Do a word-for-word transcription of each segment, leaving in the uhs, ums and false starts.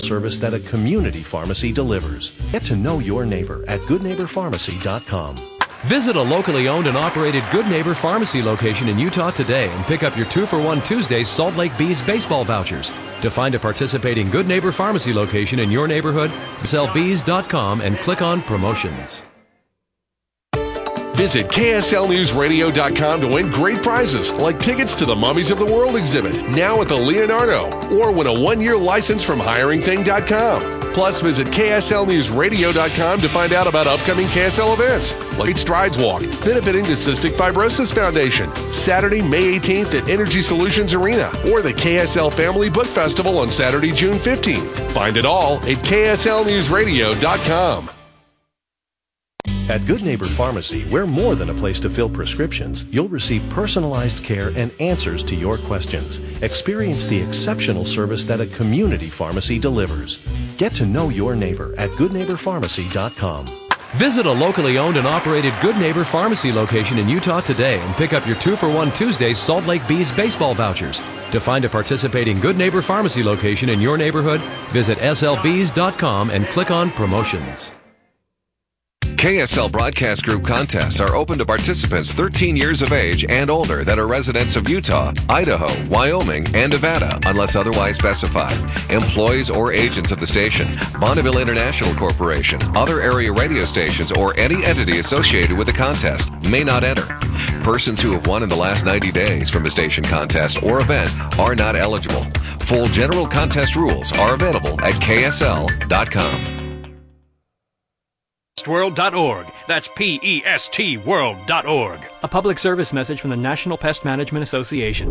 service that a community pharmacy delivers. Get to know your neighbor at good neighbor pharmacy dot com. Visit a locally owned and operated Good Neighbor Pharmacy location in Utah today and pick up your two for one Tuesday Salt Lake Bees baseball vouchers. To find a participating Good Neighbor Pharmacy location in your neighborhood, S L bees dot com and click on Promotions. Visit K S L News Radio dot com to win great prizes like tickets to the Mummies of the World exhibit, now at the Leonardo, or win a one-year license from hiring thing dot com. Plus, visit K S L News Radio dot com to find out about upcoming K S L events, like Strides Walk, benefiting the Cystic Fibrosis Foundation, Saturday, May eighteenth at Energy Solutions Arena, or the K S L Family Book Festival on Saturday, June fifteenth. Find it all at K S L News Radio dot com. At Good Neighbor Pharmacy, we're more than a place to fill prescriptions. You'll receive personalized care and answers to your questions. Experience the exceptional service that a community pharmacy delivers. Get to know your neighbor at good neighbor pharmacy dot com. Visit a locally owned and operated Good Neighbor Pharmacy location in Utah today and pick up your two for one Tuesday Salt Lake Bees baseball vouchers. To find a participating Good Neighbor Pharmacy location in your neighborhood, visit S L bees dot com and click on Promotions. K S L Broadcast Group contests are open to participants thirteen years of age and older that are residents of Utah, Idaho, Wyoming, and Nevada, unless otherwise specified. Employees or agents of the station, Bonneville International Corporation, other area radio stations, or any entity associated with the contest may not enter. Persons who have won in the last ninety days from a station contest or event are not eligible. Full general contest rules are available at K S L dot com. pest world dot org. That's P E S T world dot org. A public service message from the National Pest Management Association.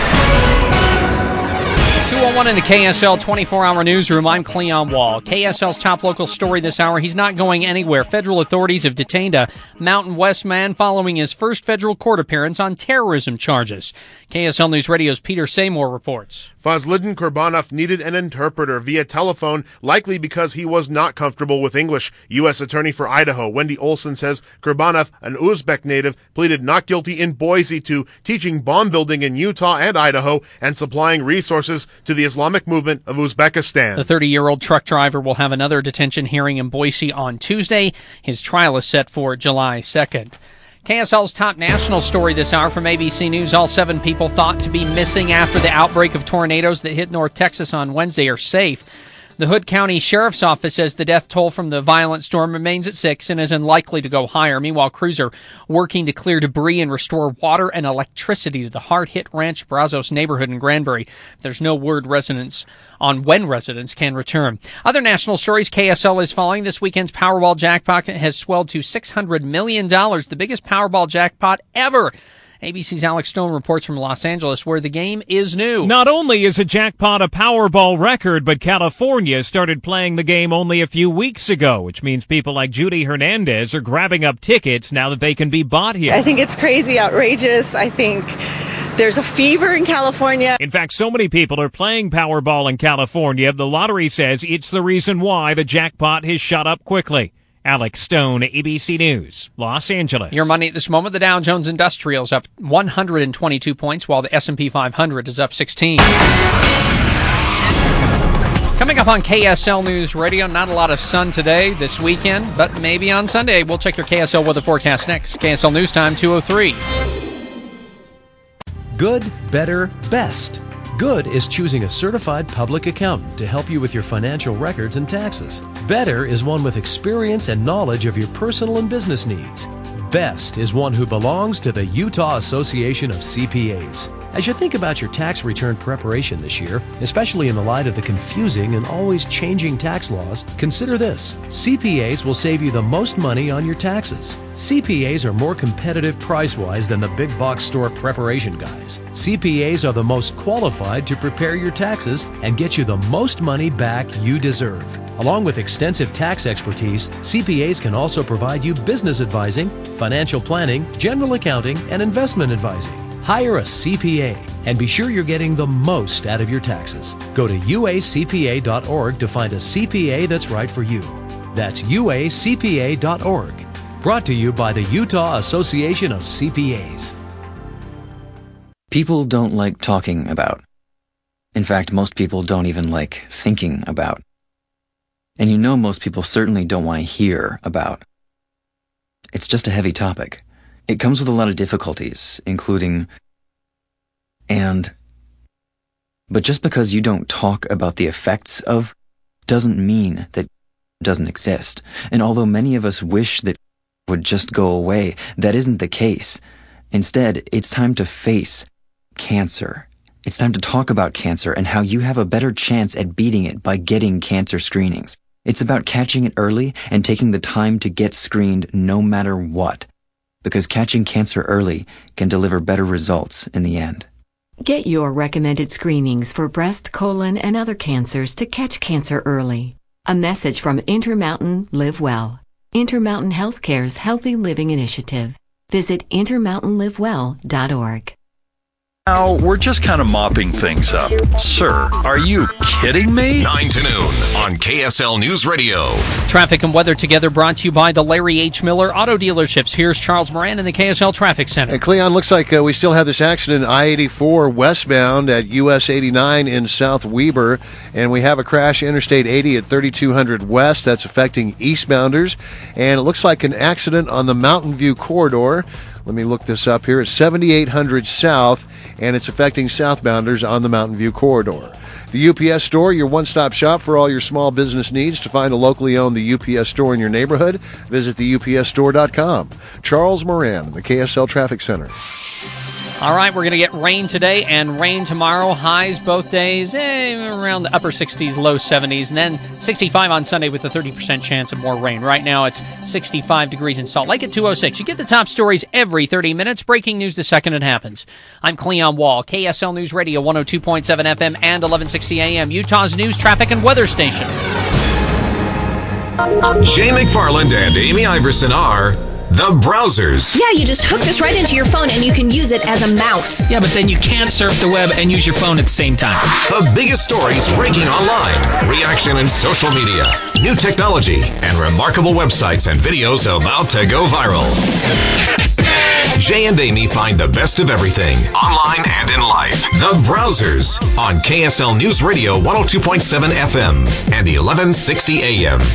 two oh one in the K S L twenty-four hour newsroom. I'm Cleon Wall. K S L's top local story this hour. He's not going anywhere. Federal authorities have detained a Mountain West man following his first federal court appearance on terrorism charges. K S L News Radio's Peter Seymour reports. Fazlidin Kurbanov needed an interpreter via telephone, likely because he was not comfortable with English. U S Attorney for Idaho, Wendy Olson, says Kurbanov, an Uzbek native, pleaded not guilty in Boise to teaching bomb building in Utah and Idaho and supplying resources to the Islamic movement of Uzbekistan. The thirty-year-old truck driver will have another detention hearing in Boise on Tuesday. His trial is set for July second. K S L's top national story this hour from A B C News. All seven people thought to be missing after the outbreak of tornadoes that hit North Texas on Wednesday are safe. The Hood County Sheriff's Office says the death toll from the violent storm remains at six and is unlikely to go higher. Meanwhile, crews are working to clear debris and restore water and electricity to the hard-hit Ranch Brazos neighborhood in Granbury. There's no word residents on when residents can return. Other national stories K S L is following. This weekend's Powerball jackpot has swelled to six hundred million dollars, the biggest Powerball jackpot ever. A B C's Alex Stone reports from Los Angeles, where the game is new. Not only is a jackpot a Powerball record, but California started playing the game only a few weeks ago, which means people like Judy Hernandez are grabbing up tickets now that they can be bought here. I think it's crazy, outrageous. I think there's a fever in California. In fact, so many people are playing Powerball in California, the lottery says it's the reason why the jackpot has shot up quickly. Alex Stone, A B C News, Los Angeles. Your money at this moment, the Dow Jones Industrial is up one hundred twenty-two points, while the S and P five hundred is up sixteen. Coming up on K S L News Radio, not a lot of sun today, this weekend, but maybe on Sunday. We'll check your K S L weather forecast next. K S L News Time, two oh three. Good, better, best. Good is choosing a certified public accountant to help you with your financial records and taxes. Better is one with experience and knowledge of your personal and business needs. Best is one who belongs to the Utah Association of C P As. As you think about your tax return preparation this year, especially in the light of the confusing and always changing tax laws, consider this. C P As will save you the most money on your taxes. C P As are more competitive price-wise than the big box store preparation guys. C P As are the most qualified to prepare your taxes and get you the most money back you deserve. Along with extensive tax expertise, C P As can also provide you business advising, financial planning, general accounting, and investment advising. Hire a C P A and be sure you're getting the most out of your taxes. Go to U A C P A dot org to find a C P A that's right for you. That's U A C P A dot org. Brought to you by the Utah Association of C P As. People don't like talking about. In fact, most people don't even like thinking about and you know most people certainly don't want to hear about. It's just a heavy topic. It comes with a lot of difficulties, including, and, but just because you don't talk about the effects of doesn't mean that it doesn't exist. And although many of us wish that it would just go away, that isn't the case. Instead, it's time to face cancer. It's time to talk about cancer and how you have a better chance at beating it by getting cancer screenings. It's about catching it early and taking the time to get screened no matter what. Because catching cancer early can deliver better results in the end. Get your recommended screenings for breast, colon, and other cancers to catch cancer early. A message from Intermountain Live Well, Intermountain Healthcare's Healthy Living Initiative. Visit intermountain live well dot org. Now, we're just kind of mopping things up. Sir, are you kidding me? nine to noon on K S L News Radio. Traffic and weather together brought to you by the Larry H. Miller Auto Dealerships. Here's Charles Moran in the K S L Traffic Center. And Cleon, looks like uh, we still have this accident I eighty-four westbound at U S eighty-nine in South Weber. And we have a crash Interstate eighty at thirty-two hundred West. That's affecting eastbounders. And it looks like an accident on the Mountain View corridor. Let me look this up here. It's seventy-eight hundred South. And it's affecting southbounders on the Mountain View corridor. The U P S Store, your one-stop shop for all your small business needs. To find a locally owned the U P S Store in your neighborhood, visit the U P S store dot com. Charles Moran, the K S L Traffic Center. All right, we're going to get rain today and rain tomorrow. Highs both days eh, around the upper sixties, low seventies, and then sixty-five on Sunday with a thirty percent chance of more rain. Right now it's sixty-five degrees in Salt Lake at two oh six. You get the top stories every thirty minutes. Breaking news the second it happens. I'm Cleon Wall, K S L News Radio, one oh two point seven F M and eleven sixty A M, Utah's news, traffic, and weather station. Jay McFarland and Amy Iverson are the Browsers. Yeah, you just hook this right into your phone and you can use it as a mouse. Yeah, but then you can't surf the web and use your phone at the same time. The biggest stories breaking online, reaction in social media, new technology, and remarkable websites and videos about to go viral. Jay and Amy find the best of everything, online and in life. The Browsers on K S L News Radio one oh two point seven F M and eleven sixty A M.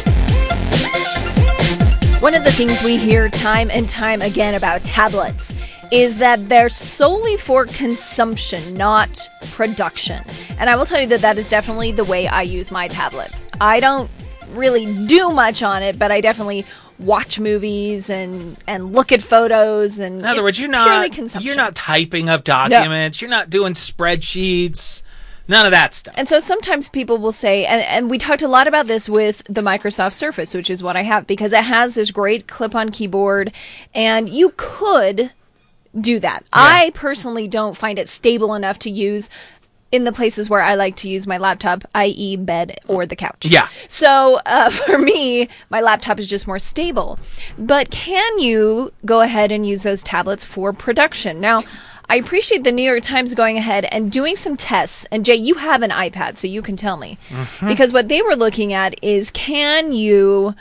One of the things we hear time and time again about tablets is that they're solely for consumption, not production. And I will tell you that that is definitely the way I use my tablet. I don't really do much on it, but I definitely watch movies and, and look at photos. And in other words, you're not you're not typing up documents. No. You're not doing spreadsheets. None of that stuff. And so sometimes people will say, and, and we talked a lot about this with the Microsoft Surface, which is what I have, because it has this great clip-on keyboard, and you could do that. Yeah. I personally don't find it stable enough to use in the places where I like to use my laptop, that is bed or the couch. Yeah. So uh, for me, my laptop is just more stable. But can you go ahead and use those tablets for production? Now, I appreciate the New York Times going ahead and doing some tests. And Jay, you have an iPad, so you can tell me. Mm-hmm. Because what they were looking at is, can you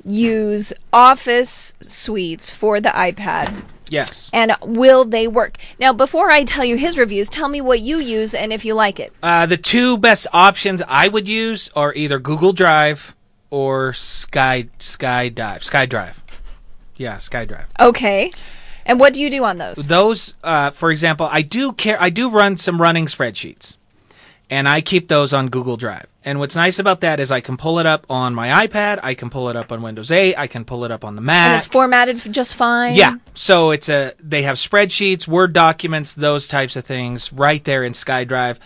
use Office suites for the iPad? Yes. And will they work? Now, before I tell you his reviews, tell me what you use and if you like it. Uh, the two best options I would use are either Google Drive or Sky SkyDrive. SkyDrive. Yeah, SkyDrive. Okay. And what do you do on those? Those, uh, for example, I do care. I do run some running spreadsheets, and I keep those on Google Drive. And what's nice about that is I can pull it up on my iPad, I can pull it up on Windows eight, I can pull it up on the Mac. And it's formatted just fine? Yeah. So it's a they have spreadsheets, Word documents, those types of things right there in SkyDrive.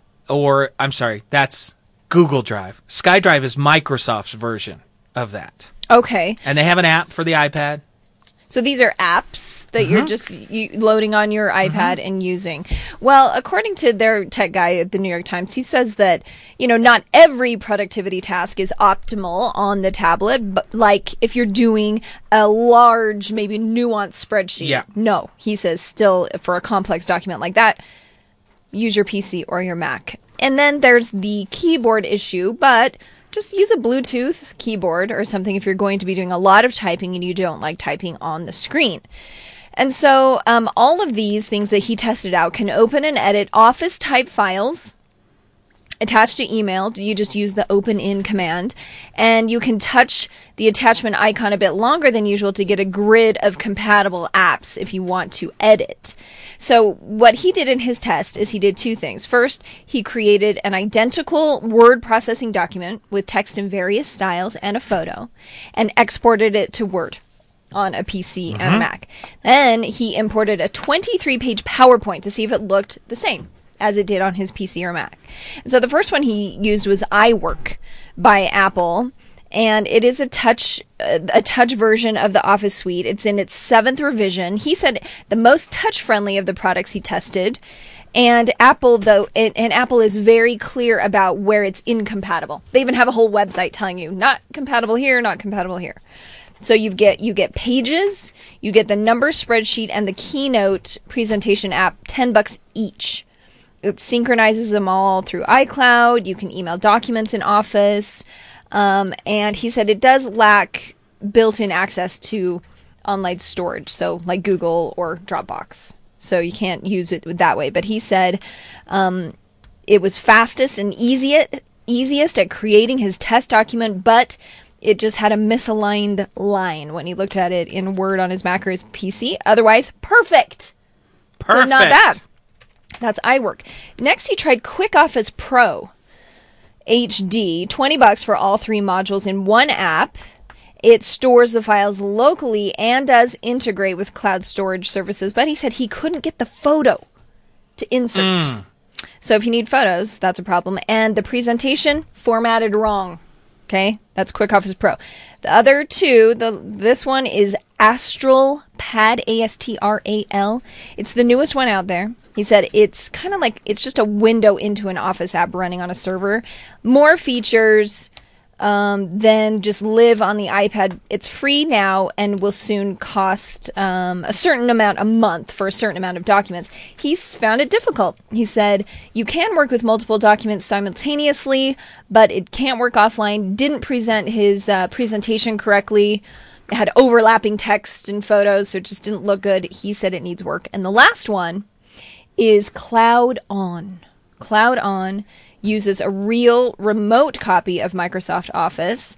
Or, I'm sorry, that's Google Drive. SkyDrive is Microsoft's version of that. Okay. And they have an app for the iPad. So these are apps that mm-hmm. you're just you, loading on your iPad mm-hmm. and using. Well, according to their tech guy at the New York Times, he says that, you know, not every productivity task is optimal on the tablet, but like if you're doing a large, maybe nuanced spreadsheet. Yeah. No, he says still for a complex document like that, use your P C or your Mac. And then there's the keyboard issue, but just use a Bluetooth keyboard or something if you're going to be doing a lot of typing and you don't like typing on the screen. And so um, all of these things that he tested out can open and edit Office-type files attached to email. You just use the open in command, and you can touch the attachment icon a bit longer than usual to get a grid of compatible apps if you want to edit. So what he did in his test is he did two things. First, he created an identical word processing document with text in various styles and a photo, and exported it to Word on a P C mm-hmm. and a Mac. Then he imported a twenty-three page PowerPoint to see if it looked the same as it did on his P C or Mac. And so the first one he used was iWork by Apple, and it is a touch uh, a touch version of the Office suite. It's in its seventh revision. He said the most touch friendly of the products he tested. And Apple, though, it, and Apple is very clear about where it's incompatible. They even have a whole website telling you not compatible here, not compatible here. So you get you get Pages, you get the Numbers spreadsheet, and the Keynote presentation app, ten bucks each. It synchronizes them all through iCloud. You can email documents in Office. Um, and he said it does lack built-in access to online storage, so like Google or Dropbox. So you can't use it that way. But he said um, it was fastest and easiest, easiest at creating his test document, but it just had a misaligned line when he looked at it in Word on his Mac or his P C. Otherwise, perfect. Perfect. So not bad. That's iWork. Next, he tried QuickOffice Pro H D, twenty bucks for all three modules in one app. It stores the files locally and does integrate with cloud storage services, but he said he couldn't get the photo to insert. Mm. So if you need photos, that's a problem. And the presentation formatted wrong. Okay, that's QuickOffice Pro. The other two, the this one is Astral Pad, A S T R A L. It's the newest one out there. He said it's kind of like, it's just a window into an Office app running on a server. More features um, than just live on the iPad. It's free now and will soon cost um, a certain amount a month for a certain amount of documents. He's found it difficult. He said you can work with multiple documents simultaneously, but it can't work offline. Didn't present his uh, presentation correctly. It had overlapping text and photos, so it just didn't look good. He said it needs work. And the last one is Cloud On. Cloud On uses a real remote copy of Microsoft Office,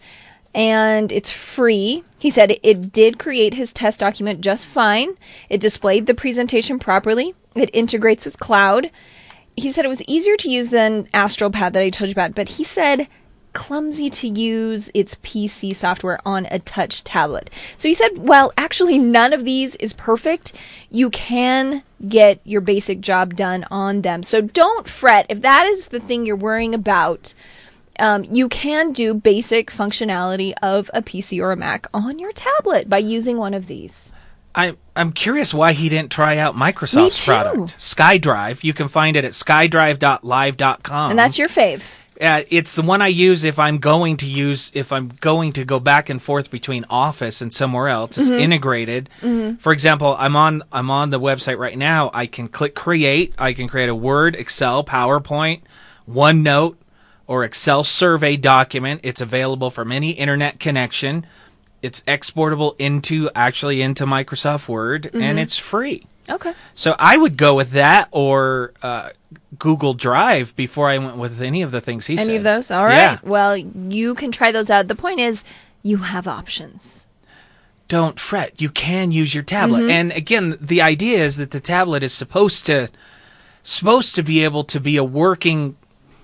and it's free. He said it did create his test document just fine. It displayed the presentation properly. It integrates with cloud. He said it was easier to use than AstralPad that I told you about, but he said clumsy to use its P C software on a touch tablet. So he said, well, actually none of these is perfect. You can get your basic job done on them. So don't fret. If that is the thing you're worrying about, um, you can do basic functionality of a P C or a Mac on your tablet by using one of these. I, I'm curious why he didn't try out Microsoft's product. SkyDrive. You can find it at skydrive dot live dot com. And that's your fave. Uh, it's the one I use if I'm going to use if I'm going to go back and forth between Office and somewhere else. It's mm-hmm. integrated. Mm-hmm. For example, I'm on I'm on the website right now. I can click Create. I can create a Word, Excel, PowerPoint, OneNote, or Excel survey document. It's available from any internet connection. It's exportable into actually into Microsoft Word, mm-hmm. and it's free. Okay. So I would go with that or uh, Google Drive before I went with any of the things he any said. Any of those? All right. Yeah. Well, you can try those out. The point is, you have options. Don't fret. You can use your tablet. Mm-hmm. And again, the idea is that the tablet is supposed to supposed to be able to be a working,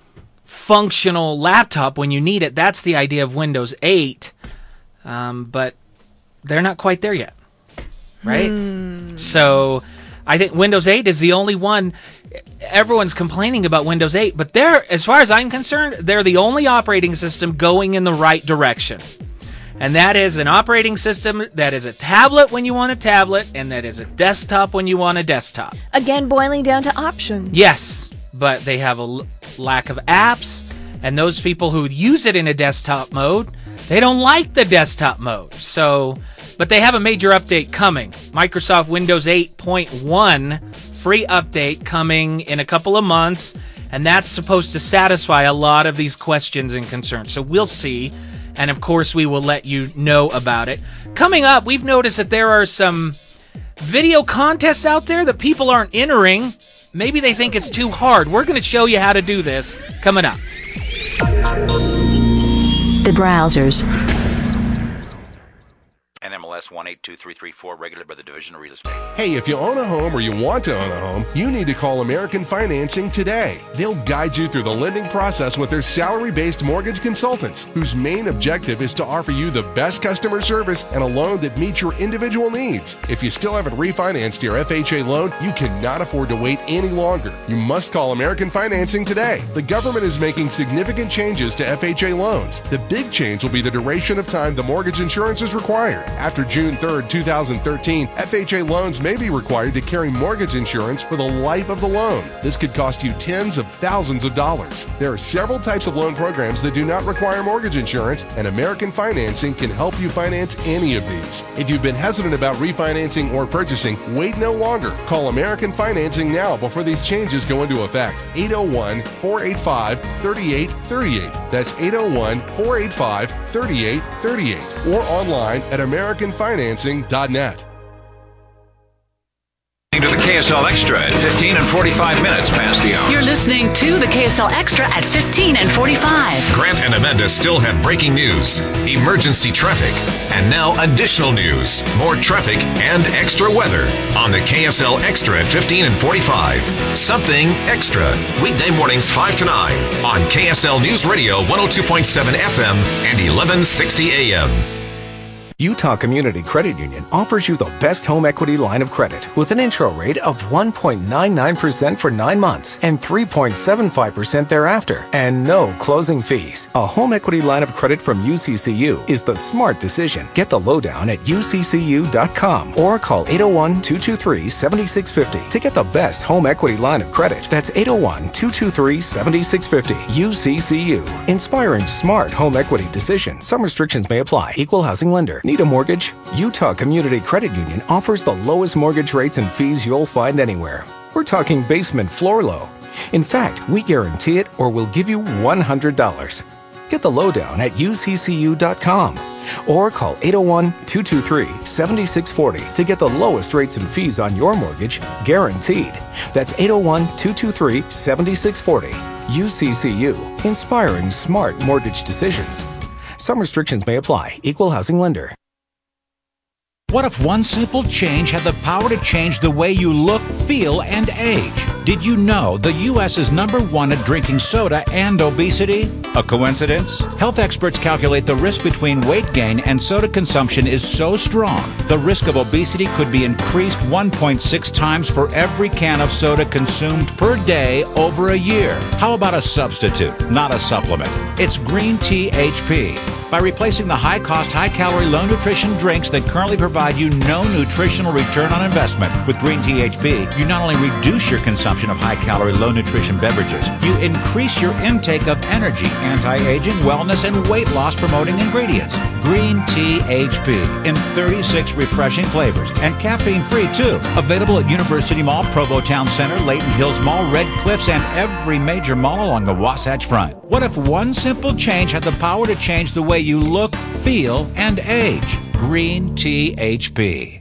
functional laptop when you need it. That's the idea of Windows eight. Um, but they're not quite there yet. Right? Hmm. So I think Windows eight is the only one. Everyone's complaining about Windows eight, but they're, as far as I'm concerned, they're the only operating system going in the right direction. And that is an operating system that is a tablet when you want a tablet, and that is a desktop when you want a desktop. Again, boiling down to options. Yes, but they have a l- lack of apps, and those people who use it in a desktop mode, they don't like the desktop mode. So... But they have a major update coming. Microsoft Windows eight point one free update coming in a couple of months, and that's supposed to satisfy a lot of these questions and concerns. So we'll see, and of course we will let you know about it. Coming up, we've noticed that there are some video contests out there that people aren't entering maybe they think it's too hard. We're going to show you how to do this coming up. The Browsers. N M L S one eight two three three four, regulated by the Division of Real Estate. Hey, if you own a home or you want to own a home, you need to call American Financing today. They'll guide you through the lending process with their salary-based mortgage consultants, whose main objective is to offer you the best customer service and a loan that meets your individual needs. If you still haven't refinanced your F H A loan, you cannot afford to wait any longer. You must call American Financing today. The government is making significant changes to F H A loans. The big change will be the duration of time the mortgage insurance is required. After June third, two thousand thirteen, F H A loans may be required to carry mortgage insurance for the life of the loan. This could cost you tens of thousands of dollars. There are several types of loan programs that do not require mortgage insurance, and American Financing can help you finance any of these. If you've been hesitant about refinancing or purchasing, wait no longer. Call American Financing now before these changes go into effect. eight oh one, four eight five, three eight three eight. That's eight oh one, four eight five, three eight three eight. Or online at american financing dot net. To the K S L Extra at fifteen and forty-five minutes past the hour. You're listening to the K S L Extra at fifteen and forty-five. Grant and Amanda still have breaking news, emergency traffic, and now additional news, more traffic, and extra weather on the K S L Extra at fifteen and forty-five. Something extra. Weekday mornings five to nine on K S L News Radio one oh two point seven F M and eleven sixty A M. Utah Community Credit Union offers you the best home equity line of credit with an intro rate of one point nine nine percent for nine months and three point seven five percent thereafter, and no closing fees. A home equity line of credit from U C C U is the smart decision. Get the lowdown at U C C U dot com or call eight oh one, two two three, seven six five oh to get the best home equity line of credit. That's eight oh one, two two three, seven six five oh. U C C U. Inspiring smart home equity decisions. Some restrictions may apply. Equal housing lender. Need a mortgage? Utah Community Credit Union offers the lowest mortgage rates and fees you'll find anywhere. We're talking basement floor low. In fact, we guarantee it or we'll give you one hundred dollars. Get the lowdown at U C C U dot com or call eight oh one, two two three, seven six four oh to get the lowest rates and fees on your mortgage guaranteed. That's eight oh one, two two three, seven six four oh. U C C U. Inspiring smart mortgage decisions. Some restrictions may apply. Equal housing lender. What if one simple change had the power to change the way you look, feel, and age? Did you know the U S is number one at drinking soda and obesity? A coincidence? Health experts calculate the risk between weight gain and soda consumption is so strong, the risk of obesity could be increased one point six times for every can of soda consumed per day over a year. How about a substitute, not a supplement? It's Green Tea H P. By replacing the high-cost, high-calorie, low-nutrition drinks that currently provide you no nutritional return on investment, with Green Tea H P, you not only reduce your consumption of high-calorie, low-nutrition beverages, you increase your intake of energy, anti-aging, wellness, and weight loss-promoting ingredients. Green Tea H P in thirty-six refreshing flavors and caffeine-free, too. Available at University Mall, Provo Town Center, Layton Hills Mall, Red Cliffs, and every major mall along the Wasatch Front. What if one simple change had the power to change the way you look, feel, and age? Green Tea H P.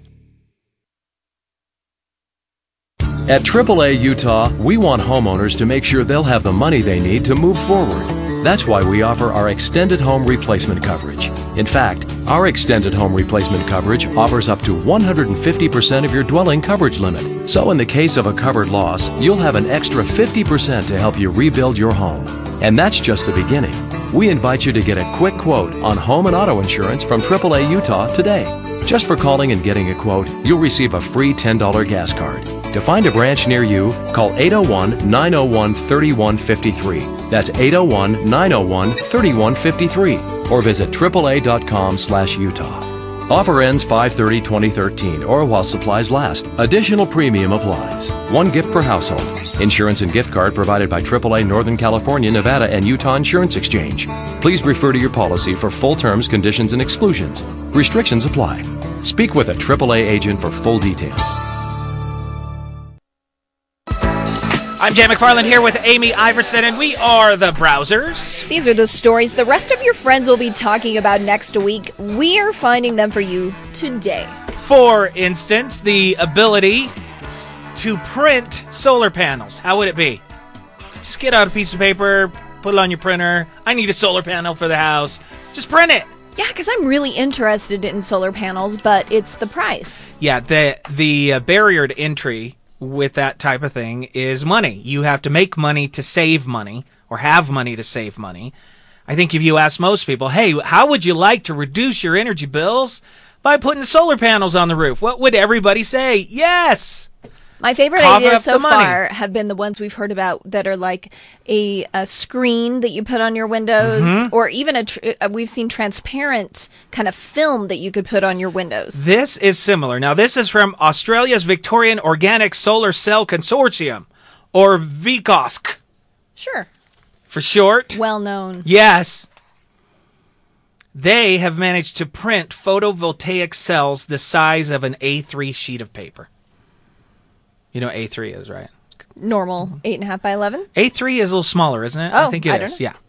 At triple A Utah, we want homeowners to make sure they'll have the money they need to move forward. That's why we offer our extended home replacement coverage. In fact, our extended home replacement coverage offers up to one hundred fifty percent of your dwelling coverage limit. So in the case of a covered loss, you'll have an extra fifty percent to help you rebuild your home. And that's just the beginning. We invite you to get a quick quote on home and auto insurance from triple A Utah today. Just for calling and getting a quote, you'll receive a free ten dollars gas card. To find a branch near you, call eight oh one, nine oh one, three one five three. That's eight oh one, nine oh one, three one five three. Or visit triple A dot com slash Utah. Offer ends five thirty twenty thirteen or while supplies last. Additional premium applies. One gift per household. Insurance and gift card provided by triple A Northern California, Nevada, and Utah Insurance Exchange. Please refer to your policy for full terms, conditions, and exclusions. Restrictions apply. Speak with a triple A agent for full details. I'm Jay McFarland here with Amy Iverson, and we are the Browsers. These are the stories the rest of your friends will be talking about next week. We are finding them for you today. For instance, the ability to print solar panels, how would it be? Just get out a piece of paper, put it on your printer. I need a solar panel for the house. Just print it. Yeah, because I'm really interested in solar panels, but it's the price. Yeah, the the uh, barrier to entry with that type of thing is money. You have to make money to save money, or have money to save money. I think if you ask most people, hey, how would you like to reduce your energy bills? By putting solar panels on the roof. What would everybody say? Yes! My favorite Cough ideas up so the money. far have been the ones we've heard about that are like a, a screen that you put on your windows, Mhm. or even a tr- uh, we've seen transparent kind of film that you could put on your windows. This is similar. Now, this is from Australia's Victorian Organic Solar Cell Consortium, or V C O S C Sure. for short. Well known. Yes. They have managed to print photovoltaic cells the size of an A three sheet of paper. You know what A three is, right? Normal eight and a half by eleven. A three is a little smaller, isn't it? Oh, I think it I don't is. know. Yeah.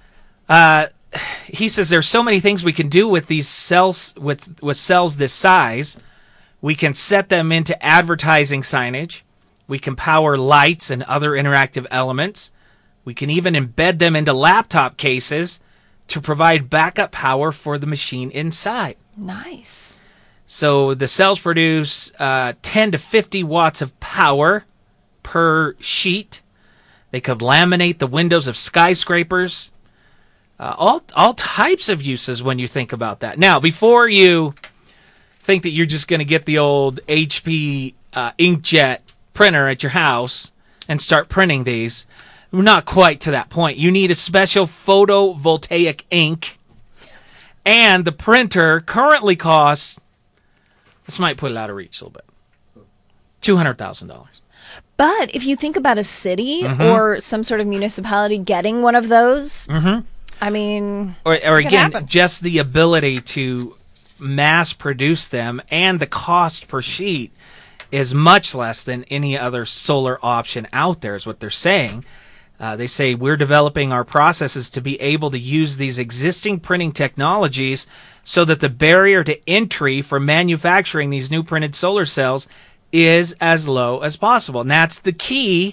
Uh, he says there's so many things we can do with these cells with with cells this size. We can set them into advertising signage. We can power lights and other interactive elements. We can even embed them into laptop cases to provide backup power for the machine inside. Nice. So the cells produce uh, ten to fifty watts of power per sheet. They could laminate the windows of skyscrapers. Uh, all all types of uses when you think about that. Now, before you think that you're just going to get the old H P uh, inkjet printer at your house and start printing these, we're not quite to that point. You need a special photovoltaic ink, and the printer currently costs, this might put it out of reach a little bit, two hundred thousand dollars. But if you think about a city Mhm. or some sort of municipality getting one of those, Mm-hmm. I mean, Or, or it could again, happen. just the ability to mass produce them and the cost per sheet is much less than any other solar option out there, is what they're saying. Uh, they say we're developing our processes to be able to use these existing printing technologies so that the barrier to entry for manufacturing these new printed solar cells is as low as possible. And that's the key.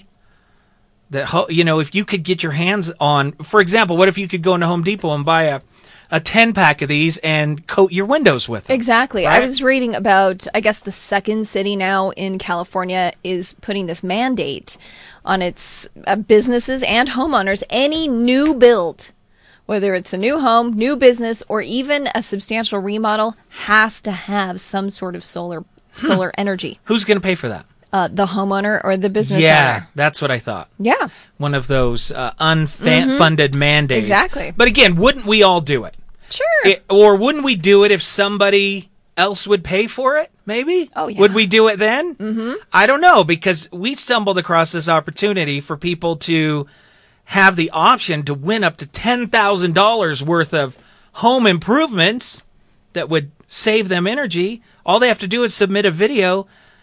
That ho- you know, if you could get your hands on, for example, what if you could go into Home Depot and buy a a ten pack of these and coat your windows with them? Exactly. I right? was reading about, I guess the second city now in California is putting this mandate on its uh, businesses and homeowners. Any new build, whether it's a new home, new business, or even a substantial remodel, has to have some sort of solar solar energy. Who's going to pay for that? Uh, the homeowner or the business yeah, owner. that's what I thought. Yeah. One of those uh, unfunded Mhm. mandates. Exactly. But again, wouldn't we all do it? Sure. It, or wouldn't we do it if somebody else would pay for it? Maybe. Oh, yeah. Would we do it then? Mm-hmm. I don't know, because we stumbled across this opportunity for people to have the option to win up to ten thousand dollars worth of home improvements that would save them energy. All they have to do is submit a video,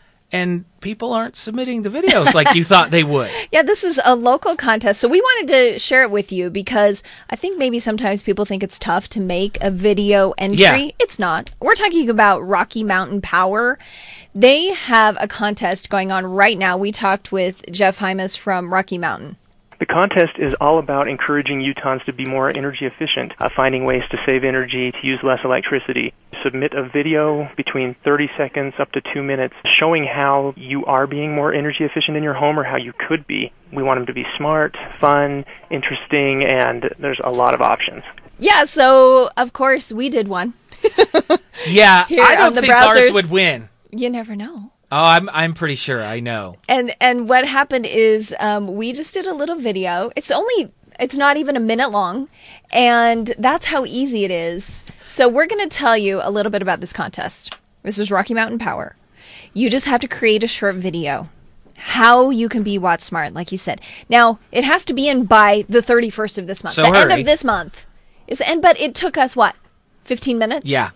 and people aren't submitting the videos like you thought they would. Yeah, this is a local contest. So we wanted to share it with you because I think maybe sometimes people think it's tough to make a video entry. Yeah. It's not. We're talking about Rocky Mountain Power. They have a contest going on right now. We talked with Jeff Hymas from Rocky Mountain. The contest is all about encouraging Utahns to be more energy efficient, uh, finding ways to save energy, to use less electricity. Submit a video between thirty seconds up to two minutes showing how you are being more energy efficient in your home or how you could be. We want them to be smart, fun, interesting, and there's a lot of options. Yeah, so of course we did one. Yeah, Here I on don't the think ours browsers. would win. You never know. Oh, I'm I'm pretty sure I know. And and what happened is um, we just did a little video. It's only it's not even a minute long, and that's how easy it is. So we're going to tell you a little bit about this contest. This is Rocky Mountain Power. You just have to create a short video. How you can be Watt Smart, like you said. Now it has to be in by the thirty-first of this month. So the end hurry. of this month is the end. But it took us what, fifteen minutes? Yeah.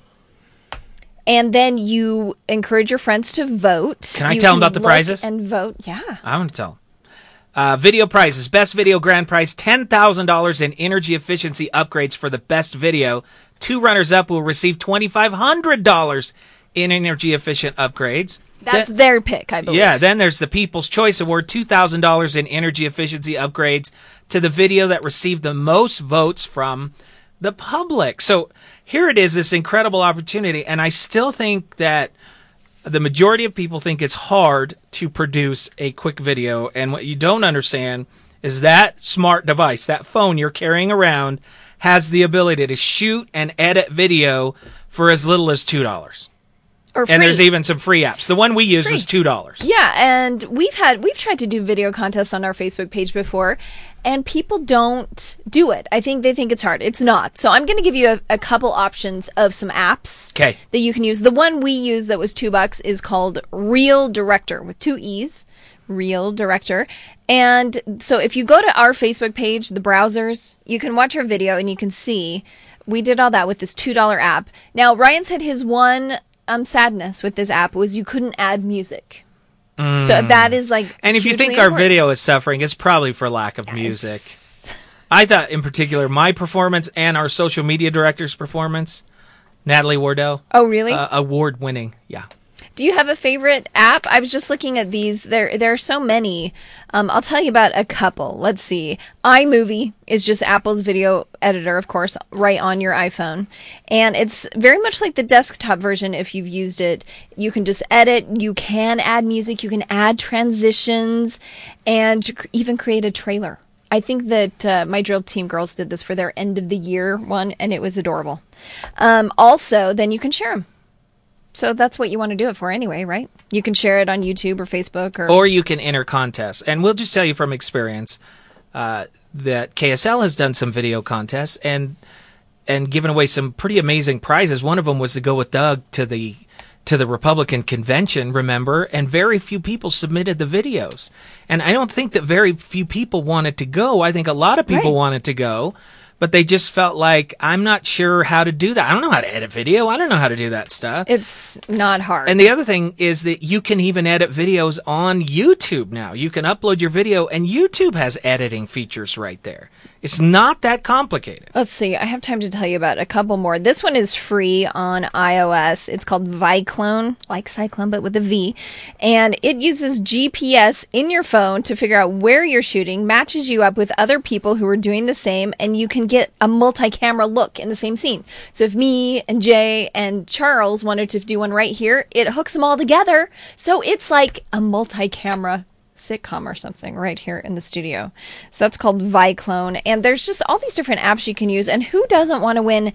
And then you encourage your friends to vote. Can I You tell 'em about the look prizes? and vote? Yeah. I'm going to tell them. Uh, video prizes. Best video grand prize, ten thousand dollars in energy efficiency upgrades for the best video. Two runners-up will receive twenty-five hundred dollars in energy efficient upgrades. That's Then- their pick, I believe. Yeah, then there's the People's Choice Award, two thousand dollars in energy efficiency upgrades to the video that received the most votes from the public. So here it is, this incredible opportunity, and I still think that the majority of people think it's hard to produce a quick video, and what you don't understand is that smart device, that phone you're carrying around, has the ability to shoot and edit video for as little as two dollars. Or free. And there's even some free apps. The one we used Free. was two dollars. Yeah, and we've had we've tried to do video contests on our Facebook page before, and people don't do it. I think they think it's hard. It's not. So I'm going to give you a, a couple options of some apps Okay. that you can use. The one we use that was two bucks is called Real Director with two E's. Real Director. And so if you go to our Facebook page, the browsers, you can watch our video and you can see we did all that with this two dollar app. Now, Ryan said his one um, sadness with this app was you couldn't add music. Mm. So if that is like, and if you hugely think our important- video is suffering, it's probably for lack of music. I thought, in particular, my performance and our social media director's performance, Natalie Wardell. Oh, really? Uh, award winning. Yeah. Do you have a favorite app? I was just looking at these. There, there are so many. Um, I'll tell you about a couple. Let's see. iMovie is just Apple's video editor, of course, right on your iPhone. And it's very much like the desktop version if you've used it. You can just edit. You can add music. You can add transitions and cr- even create a trailer. I think that uh, my Drill Team girls did this for their end of the year one, and it was adorable. Um, also, then you can share them. So that's what you want to do it for anyway, right? You can share it on YouTube or Facebook. Or, Or you can enter contests. And we'll just tell you from experience uh, that K S L has done some video contests and and given away some pretty amazing prizes. One of them was to go with Doug to the to the Republican convention, remember? And very few people submitted the videos. And I don't think that very few people wanted to go. I think a lot of people Right. wanted to go. But they just felt like, I'm not sure how to do that. I don't know how to edit video. I don't know how to do that stuff. It's not hard. And the other thing is that you can even edit videos on YouTube now. You can upload your video, and YouTube has editing features right there. It's not that complicated. Let's see. I have time to tell you about a couple more. This one is free on iOS. It's called Viclone, like Cyclone, but with a V. And it uses G P S in your phone to figure out where you're shooting, matches you up with other people who are doing the same, and you can get a multi-camera look in the same scene. So if me and Jay and Charles wanted to do one right here, it hooks them all together. So it's like a multi-camera sitcom or something right here in the studio. So that's called Viclone. And there's just all these different apps you can use. And who doesn't want to win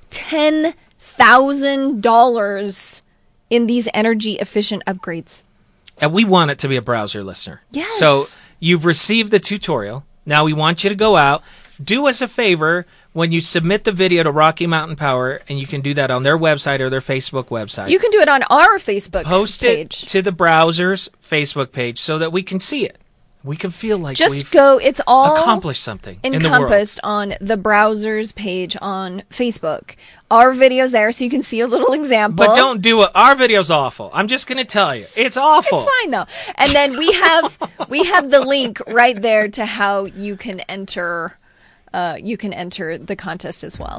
ten thousand dollars in these energy efficient upgrades? And we want it to be a browser listener. Yes. So you've received the tutorial. Now we want you to go out. Do us a favor when you submit the video to Rocky Mountain Power, and you can do that on their website or their Facebook website. You can do it on our Facebook Post page. it to the browser's Facebook page so that we can see it. We can feel like Just we've go, it's all accomplished something in the world. encompassed on the browser's page on Facebook. Our video's there so you can see a little example. But don't do it. Our video's awful. I'm just going to tell you. It's awful. It's fine though. And then we have we have the link right there to how you can enter uh, you can enter the contest as well.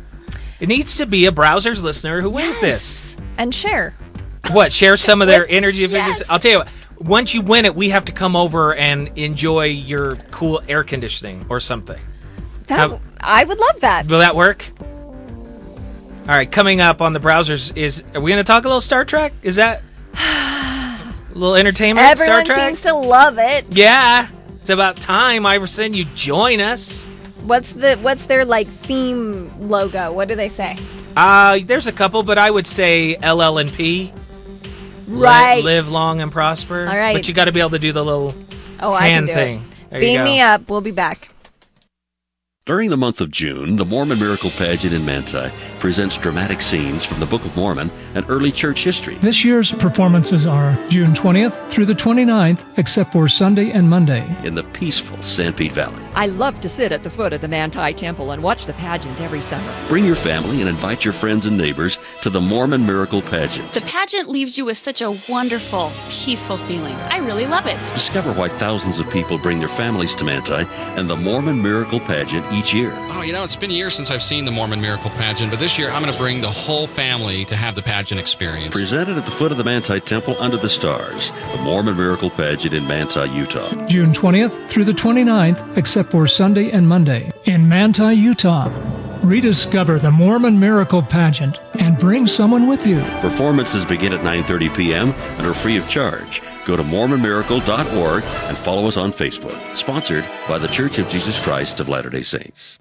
It needs to be a browser's listener who wins Yes. this. And share. What? Share some of their energy Yes. efficiency? I'll tell you what. Once you win it, we have to come over and enjoy your cool air conditioning or something. That, How- I would love that. Will that work? All right, coming up on the browsers is, are we going to talk a little Star Trek? Is that a little entertainment? Everyone Star Trek? seems to love it. Yeah, it's about time, Iverson, you join us. What's the what's their like theme logo? What do they say? Uh, there's a couple, but I would say L L and P. Right. Live, live long and prosper. All right. But you got to be able to do the little Oh, I hand can do thing. it. There you Beam go. me up. We'll be back. During the month of June, the Mormon Miracle Pageant in Manti presents dramatic scenes from the Book of Mormon and early church history. This year's performances are June twentieth through the twenty-ninth, except for Sunday and Monday. In the peaceful Sanpete Valley. I love to sit at the foot of the Manti Temple and watch the pageant every summer. Bring your family and invite your friends and neighbors to the Mormon Miracle Pageant. The pageant leaves you with such a wonderful, peaceful feeling. I really love it. Discover why thousands of people bring their families to Manti and the Mormon Miracle Pageant each year. Oh, you know, it's been years since I've seen the Mormon Miracle Pageant, but this year I'm going to bring the whole family to have the pageant experience. Presented at the foot of the Manti Temple under the stars, the Mormon Miracle Pageant in Manti, Utah. June twentieth through the twenty-ninth, except for Sunday and Monday, in Manti, Utah. Rediscover the Mormon Miracle Pageant and bring someone with you. Performances begin at nine thirty p.m. and are free of charge. Go to mormon miracle dot org and follow us on Facebook. Sponsored by the Church of Jesus Christ of Latter-day Saints.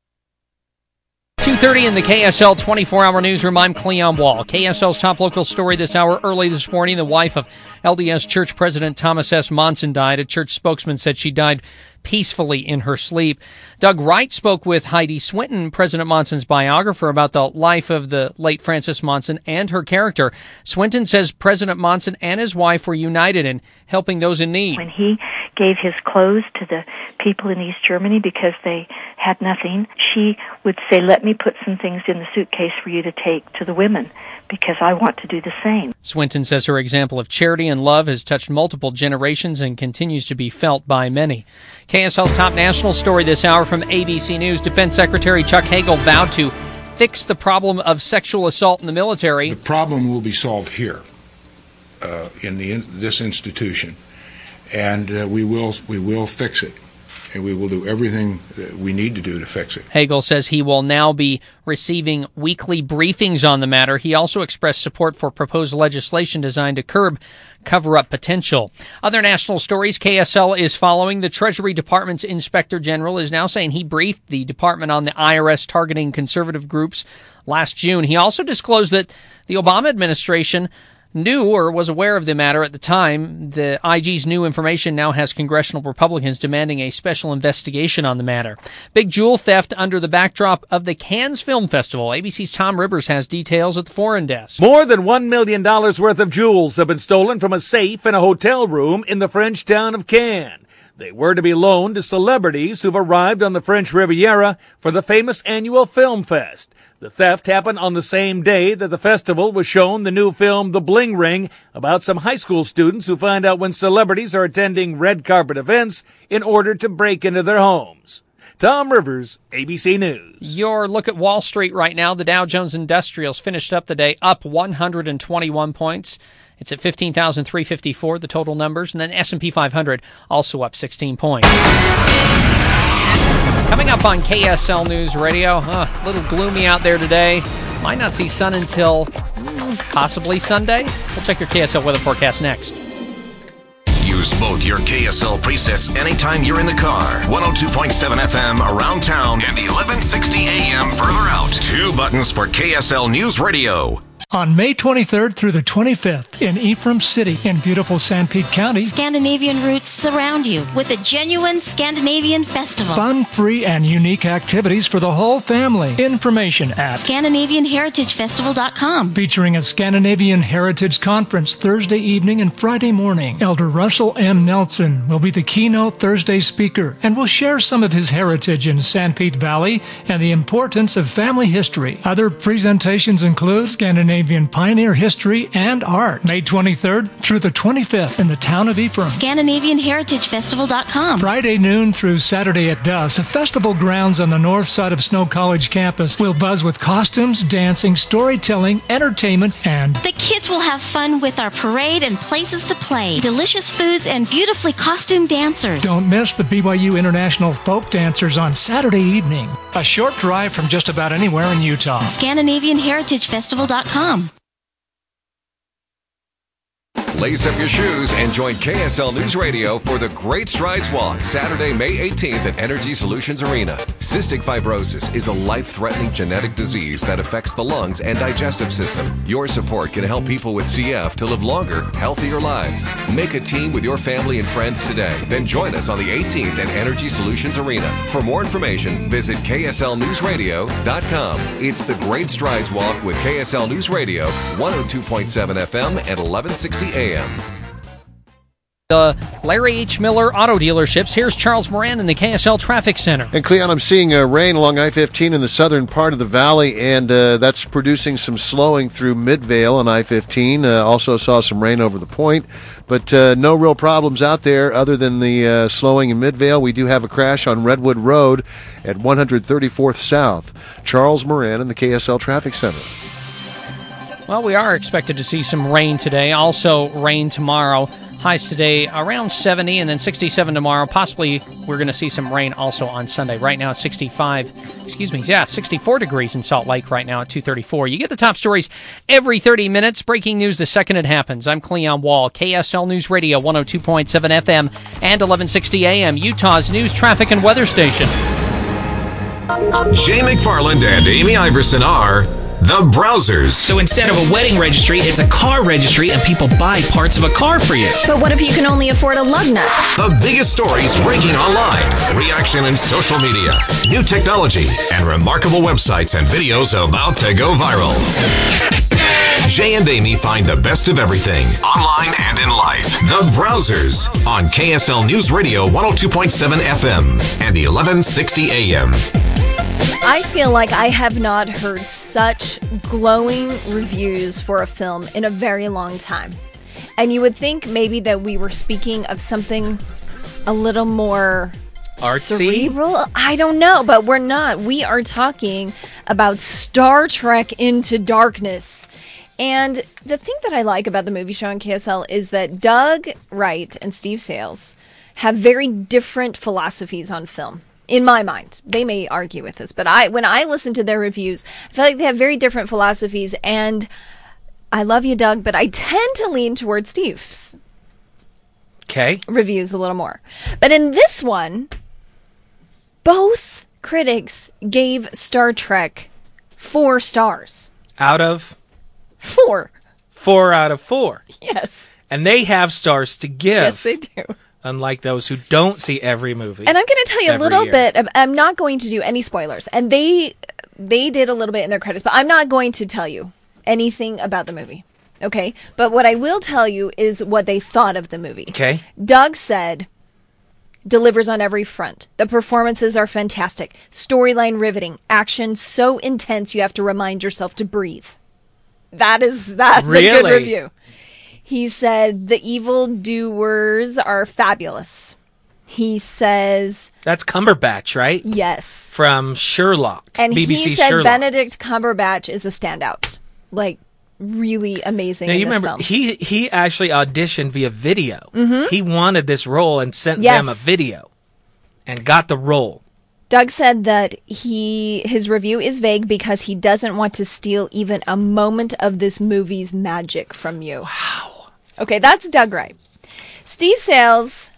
two thirty in the K S L twenty-four hour newsroom. I'm Cleon Wall. K S L's top local story this hour. Early this morning, the wife of L D S Church President Thomas S. Monson died. A church spokesman said she died peacefully in her sleep. Doug Wright spoke with Heidi Swinton, President Monson's biographer, about the life of the late Frances Monson and her character. Swinton says President Monson and his wife were united in helping those in need. When he gave his clothes to the people in East Germany because they had nothing, she would say, let me put some things in the suitcase for you to take to the women because I want to do the same. Swinton says her example of charity and love has touched multiple generations and continues to be felt by many. K S L's top national story this hour from A B C News. Defense Secretary Chuck Hagel vowed to fix the problem of sexual assault in the military. The problem will be solved here uh, in the in, this institution, and uh, we will we will fix it. And we will do everything that we need to do to fix it. Hagel says he will now be receiving weekly briefings on the matter. He also expressed support for proposed legislation designed to curb cover-up potential. Other national stories K S L is following. The Treasury Department's Inspector General is now saying he briefed the department on the I R S targeting conservative groups last June. He also disclosed that the Obama administration knew or was aware of the matter at the time. The I G's new information now has congressional Republicans demanding a special investigation on the matter. Big jewel theft under the backdrop of the Cannes Film Festival. A B C's Tom Rivers has details at the foreign desk. More than one million dollars worth of jewels have been stolen from a safe in a hotel room in the French town of Cannes. They were to be loaned to celebrities who've arrived on the French Riviera for the famous annual film fest. The theft happened on the same day that the festival was shown the new film The Bling Ring, about some high school students who find out when celebrities are attending red carpet events in order to break into their homes. Tom Rivers, A B C News. Your look at Wall Street right now. The Dow Jones Industrials finished up the day up one hundred twenty-one points. It's at fifteen thousand three hundred fifty-four, the total numbers. And then S and P five hundred also up sixteen points. Coming up on K S L News Radio, huh, a little gloomy out there today. Might not see sun until mm, possibly Sunday. We'll check your K S L weather forecast next. Use both your K S L presets anytime you're in the car. one oh two point seven F M around town and eleven sixty A M further out. Two buttons for K S L News Radio. On May twenty-third through the twenty-fifth in Ephraim City in beautiful Sanpete County, Scandinavian roots surround you with a genuine Scandinavian festival. Fun, free, and unique activities for the whole family. Information at Scandinavian Heritage Festival dot com. Featuring a Scandinavian Heritage Conference Thursday evening and Friday morning. Elder Russell M. Nelson will be the keynote Thursday speaker and will share some of his heritage in Sanpete Valley and the importance of family history. Other presentations include Scandinavian Pioneer History and Art, May twenty-third through the twenty-fifth in the town of Ephraim. Scandinavian Heritage Festival dot com. Friday noon through Saturday at dusk, festival grounds on the north side of Snow College campus will buzz with costumes, dancing, storytelling, entertainment, and the kids will have fun with our parade and places to play, delicious foods, and beautifully costumed dancers. Don't miss the B Y U International Folk Dancers on Saturday evening. A short drive from just about anywhere in Utah. Scandinavian Heritage Festival dot com. Lace up your shoes and join K S L News Radio for the Great Strides Walk, Saturday, May eighteenth at Energy Solutions Arena. Cystic fibrosis is a life-threatening genetic disease that affects the lungs and digestive system. Your support can help people with C F to live longer, healthier lives. Make a team with your family and friends today. Then join us on the eighteenth at Energy Solutions Arena. For more information, visit K S L News Radio dot com. It's the Great Strides Walk with K S L News Radio, one oh two point seven F M and eleven sixty A M. The Larry H. Miller Auto Dealerships. Here's Charles Moran in the K S L Traffic Center. And Cleon, I'm seeing uh, rain along I fifteen in the southern part of the valley, and uh, that's producing some slowing through Midvale on I fifteen. Uh, also saw some rain over the point, but uh, no real problems out there other than the uh, slowing in Midvale. We do have a crash on Redwood Road at one thirty-fourth South. Charles Moran in the K S L Traffic Center. Well, we are expected to see some rain today. Also rain tomorrow. Highs today around seventy and then sixty-seven tomorrow. Possibly we're going to see some rain also on Sunday. Right now it's sixty-five, excuse me, yeah, sixty-four degrees in Salt Lake right now at two thirty-four. You get the top stories every thirty minutes. Breaking news the second it happens. I'm Cleon Wall, K S L News Radio, one oh two point seven F M and eleven sixty A M, Utah's news, traffic, and weather station. Jay McFarland and Amy Iverson are The Browsers. So instead of a wedding registry, it's a car registry, and people buy parts of a car for you. But what if you can only afford a lug nut? The biggest stories breaking online, reaction in social media, new technology, and remarkable websites and videos about to go viral. Jay and Amy find the best of everything, online and in life. The Browsers on K S L News Radio one oh two point seven F M and eleven sixty A M. I feel like I have not heard such glowing reviews for a film in a very long time. And you would think maybe that we were speaking of something a little more artsy? Cerebral? I don't know, but we're not. We are talking about Star Trek Into Darkness. And the thing that I like about the movie show on K S L is that Doug Wright and Steve Sales have very different philosophies on film. In my mind, they may argue with this, but I, when I listen to their reviews, I feel like they have very different philosophies, and I love you, Doug, but I tend to lean towards Steve's okay. reviews a little more. But in this one, both critics gave Star Trek four stars. Out of? Four. Four out of four. Yes. And they have stars to give. Yes, they do. Unlike those who don't see every movie. And I'm going to tell you a little year. bit. I'm not going to do any spoilers. And they they did a little bit in their credits, but I'm not going to tell you anything about the movie. Okay? But what I will tell you is what they thought of the movie. Okay. Doug said, delivers on every front. The performances are fantastic. Storyline riveting. Action so intense you have to remind yourself to breathe. That is, that's really? a good review. He said the evildoers are fabulous. He says... That's Cumberbatch, right? Yes. From Sherlock. And B B C he said Sherlock. Benedict Cumberbatch is a standout. Like, really amazing now, in you this remember, film. He, he actually auditioned via video. Mm-hmm. He wanted this role and sent Yes. them a video. And got the role. Doug said that he his review is vague because he doesn't want to steal even a moment of this movie's magic from you. Wow. Okay, that's Doug Wright. Steve Sales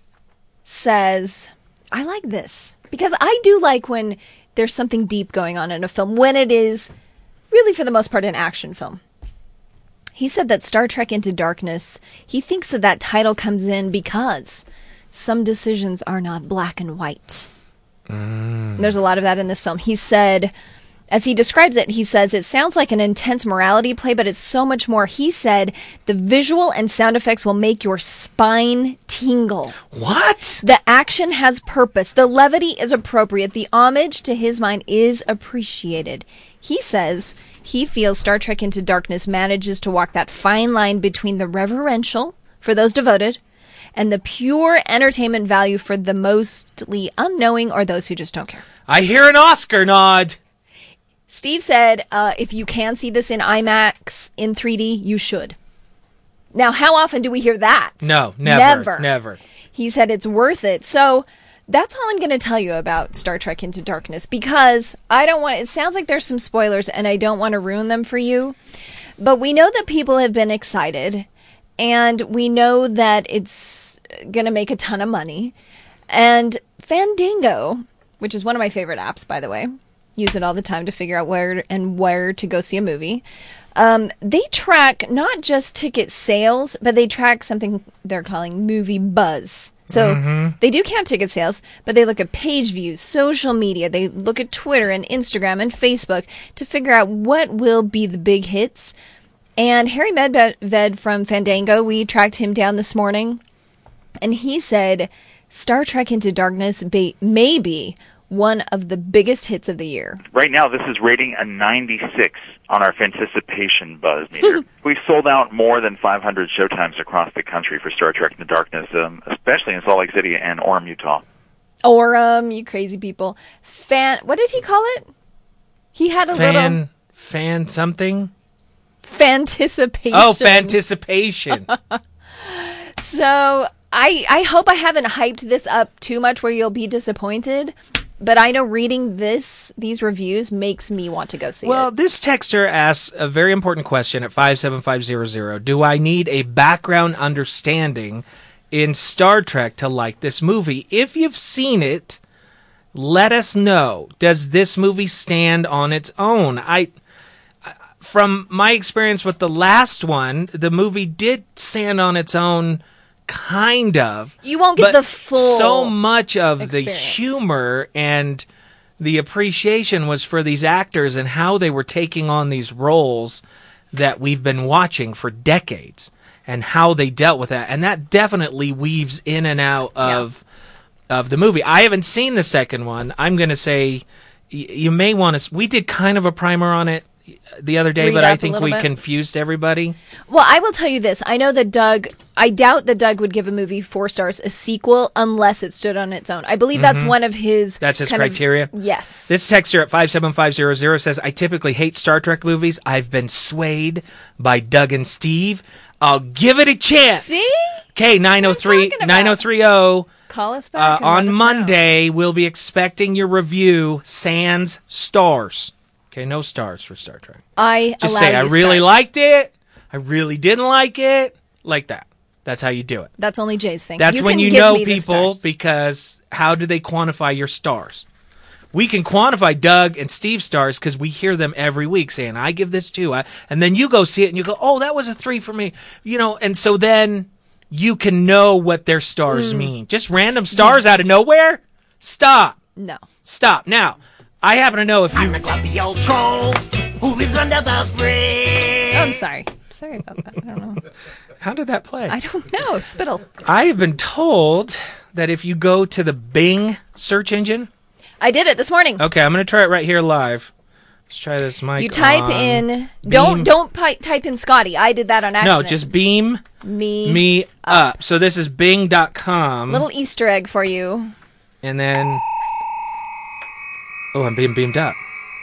says, I like this. Because I do like when there's something deep going on in a film, when it is really, for the most part, an action film. He said that Star Trek Into Darkness, he thinks that that title comes in because some decisions are not black and white. Mm. There's a lot of that in this film. He said, as he describes it, he says, it sounds like an intense morality play, but it's so much more. He said, the visual and sound effects will make your spine tingle. What? The action has purpose. The levity is appropriate. The homage to his mind is appreciated. He says he feels Star Trek Into Darkness manages to walk that fine line between the reverential, for those devoted, and the pure entertainment value for the mostly unknowing or those who just don't care. I hear an Oscar nod. Steve said, uh, if you can see this in IMAX in three D, you should. Now, how often do we hear that? No, never. Never. Never. He said it's worth it. So that's all I'm going to tell you about Star Trek Into Darkness, because I don't want, it sounds like there's some spoilers and I don't want to ruin them for you. But we know that people have been excited, and we know that it's going to make a ton of money. And Fandango, which is one of my favorite apps, by the way, use it all the time to figure out where and where to go see a movie. Um, they track not just ticket sales, but they track something they're calling movie buzz. So mm-hmm. they do count ticket sales, but they look at page views, social media. They look at Twitter and Instagram and Facebook to figure out what will be the big hits. And Harry Medved from Fandango, we tracked him down this morning. And he said Star Trek Into Darkness ba- may be one of the biggest hits of the year. Right now, this is rating a ninety-six on our Fanticipation buzz meter. We've sold out more than five hundred showtimes across the country for Star Trek Into Darkness, um, especially in Salt Lake City and Orem, Utah. Orem, you crazy people. Fan, what did he call it? He had a fan, little... Fan something? Fanticipation. Oh, Fanticipation. So, I I hope I haven't hyped this up too much where you'll be disappointed. But I know reading this, these reviews makes me want to go see well, it. Well, this texter asks a very important question at five seven five zero zero. Do I need a background understanding in Star Trek to like this movie? If you've seen it, let us know. Does this movie stand on its own? I, from my experience with the last one, the movie did stand on its own. Kind of. You won't get but the full so much of experience. The humor and the appreciation was for these actors and how they were taking on these roles that we've been watching for decades and how they dealt with that. And that definitely weaves in and out of yeah. of the movie. I haven't seen the second one. I'm going to say y- you may want to... We did kind of a primer on it the other day, Read but I up a think little we bit. confused everybody. Well, I will tell you this. I know that Doug, I doubt that Doug would give a movie four stars a sequel unless it stood on its own. I believe that's Mhm. one of his... That's his kind of- criteria? yes. This texter at five seven five zero zero says, I typically hate Star Trek movies. I've been swayed by Doug and Steve. I'll give it a chance. See? Okay, nine oh three nine oh three oh. Call us Uh, back and let on us Monday, we'll be expecting your review, sans stars. Okay, no stars for Star Trek. I Just allow say, I you really stars. liked it. I really didn't like it. Like that. That's how you do it. That's only Jay's thing. That's you when can you give know me the people, stars. because how do they quantify your stars? We can quantify Doug and Steve stars because we hear them every week saying, I give this two. I, and then you go see it and you go, oh, that was a three for me. You know, and so then you can know what their stars Mm. mean. Just random stars out of nowhere? Stop. No. Stop. Now, I happen to know if you... I'm a grumpy old troll who lives under the bridge. Oh, I'm sorry. Sorry about that. I don't know. How did that play? I don't know. Spittle. I have been told that if you go to the Bing search engine... I did it this morning. Okay, I'm going to try it right here live. Let's try this mic You type on. in... Beam. Don't don't pi- type in Scotty. I did that on accident. No, just beam me, me up. So this is bing dot com. Little Easter egg for you. And then... Oh, I'm being beamed up.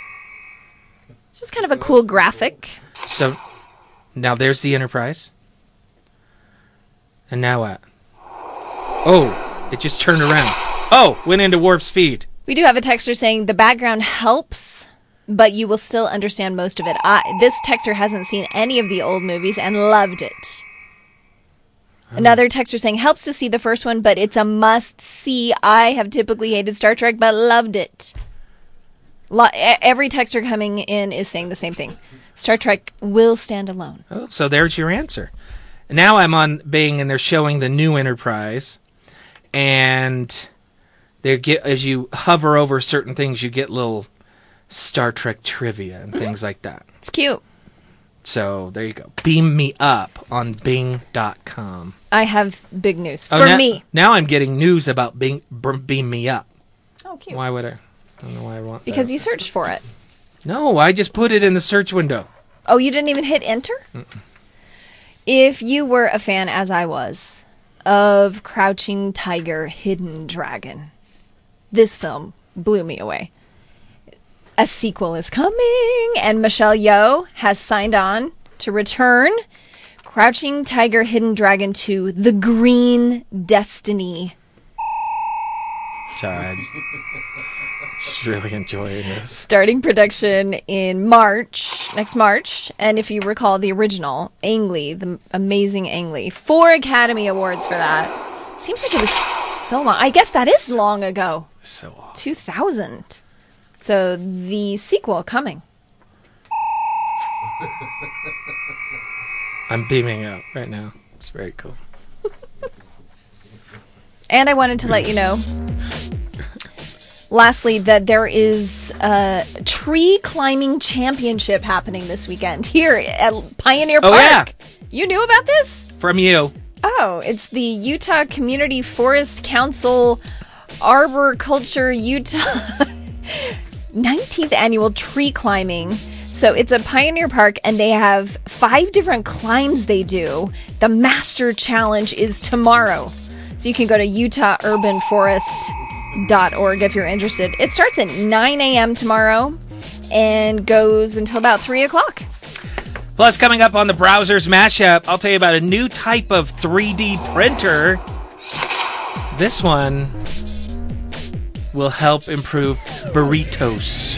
It's just kind of a cool graphic. So now there's the Enterprise. And now what? Oh, it just turned around. Oh, went into warp speed. We do have a texter saying the background helps, but you will still understand most of it. I, this texter hasn't seen any of the old movies and loved it. Another texter saying helps to see the first one, but it's a must see. I have typically hated Star Trek, but loved it. Lo- every texter coming in is saying the same thing. Star Trek will stand alone. Oh, so there's your answer. Now I'm on Bing, and they're showing the new Enterprise, and they get as you hover over certain things, you get little Star Trek trivia and things like that. It's cute. So there you go. Beam me up on bing dot com. I have big news Oh, for now, me. Now I'm getting news about Bing, Beam Me Up. Oh, cute. Why would I? I don't know why I want Because that. you searched for it. No, I just put it in the search window. Oh, you didn't even hit enter? Mm-mm. If you were a fan, as I was, of Crouching Tiger, Hidden Dragon, this film blew me away. A sequel is coming, and Michelle Yeoh has signed on to return Crouching Tiger, Hidden Dragon to The Green Destiny. Sorry. I'm just really enjoying this. Starting production in March, next March. And if you recall the original, Ang Lee, the amazing Ang Lee, four Academy Awards for that. Seems like it was so long. I guess that is long ago. So awesome. two thousand. So the sequel coming. I'm beaming out right now. It's very cool. And I wanted to let you know, lastly, that there is a tree climbing championship happening this weekend here at Pioneer Oh, Park. yeah. You knew about this? From you. Oh, it's the Utah Community Forest Council Arboriculture Utah nineteenth Annual Tree Climbing. So it's a pioneer park, and they have five different climbs they do. The Master Challenge is tomorrow. So you can go to utah urban forest dot org if you're interested. It starts at nine a.m. tomorrow and goes until about three o'clock. Plus, coming up on the Browsers Mashup, I'll tell you about a new type of three D printer. This one will help improve burritos.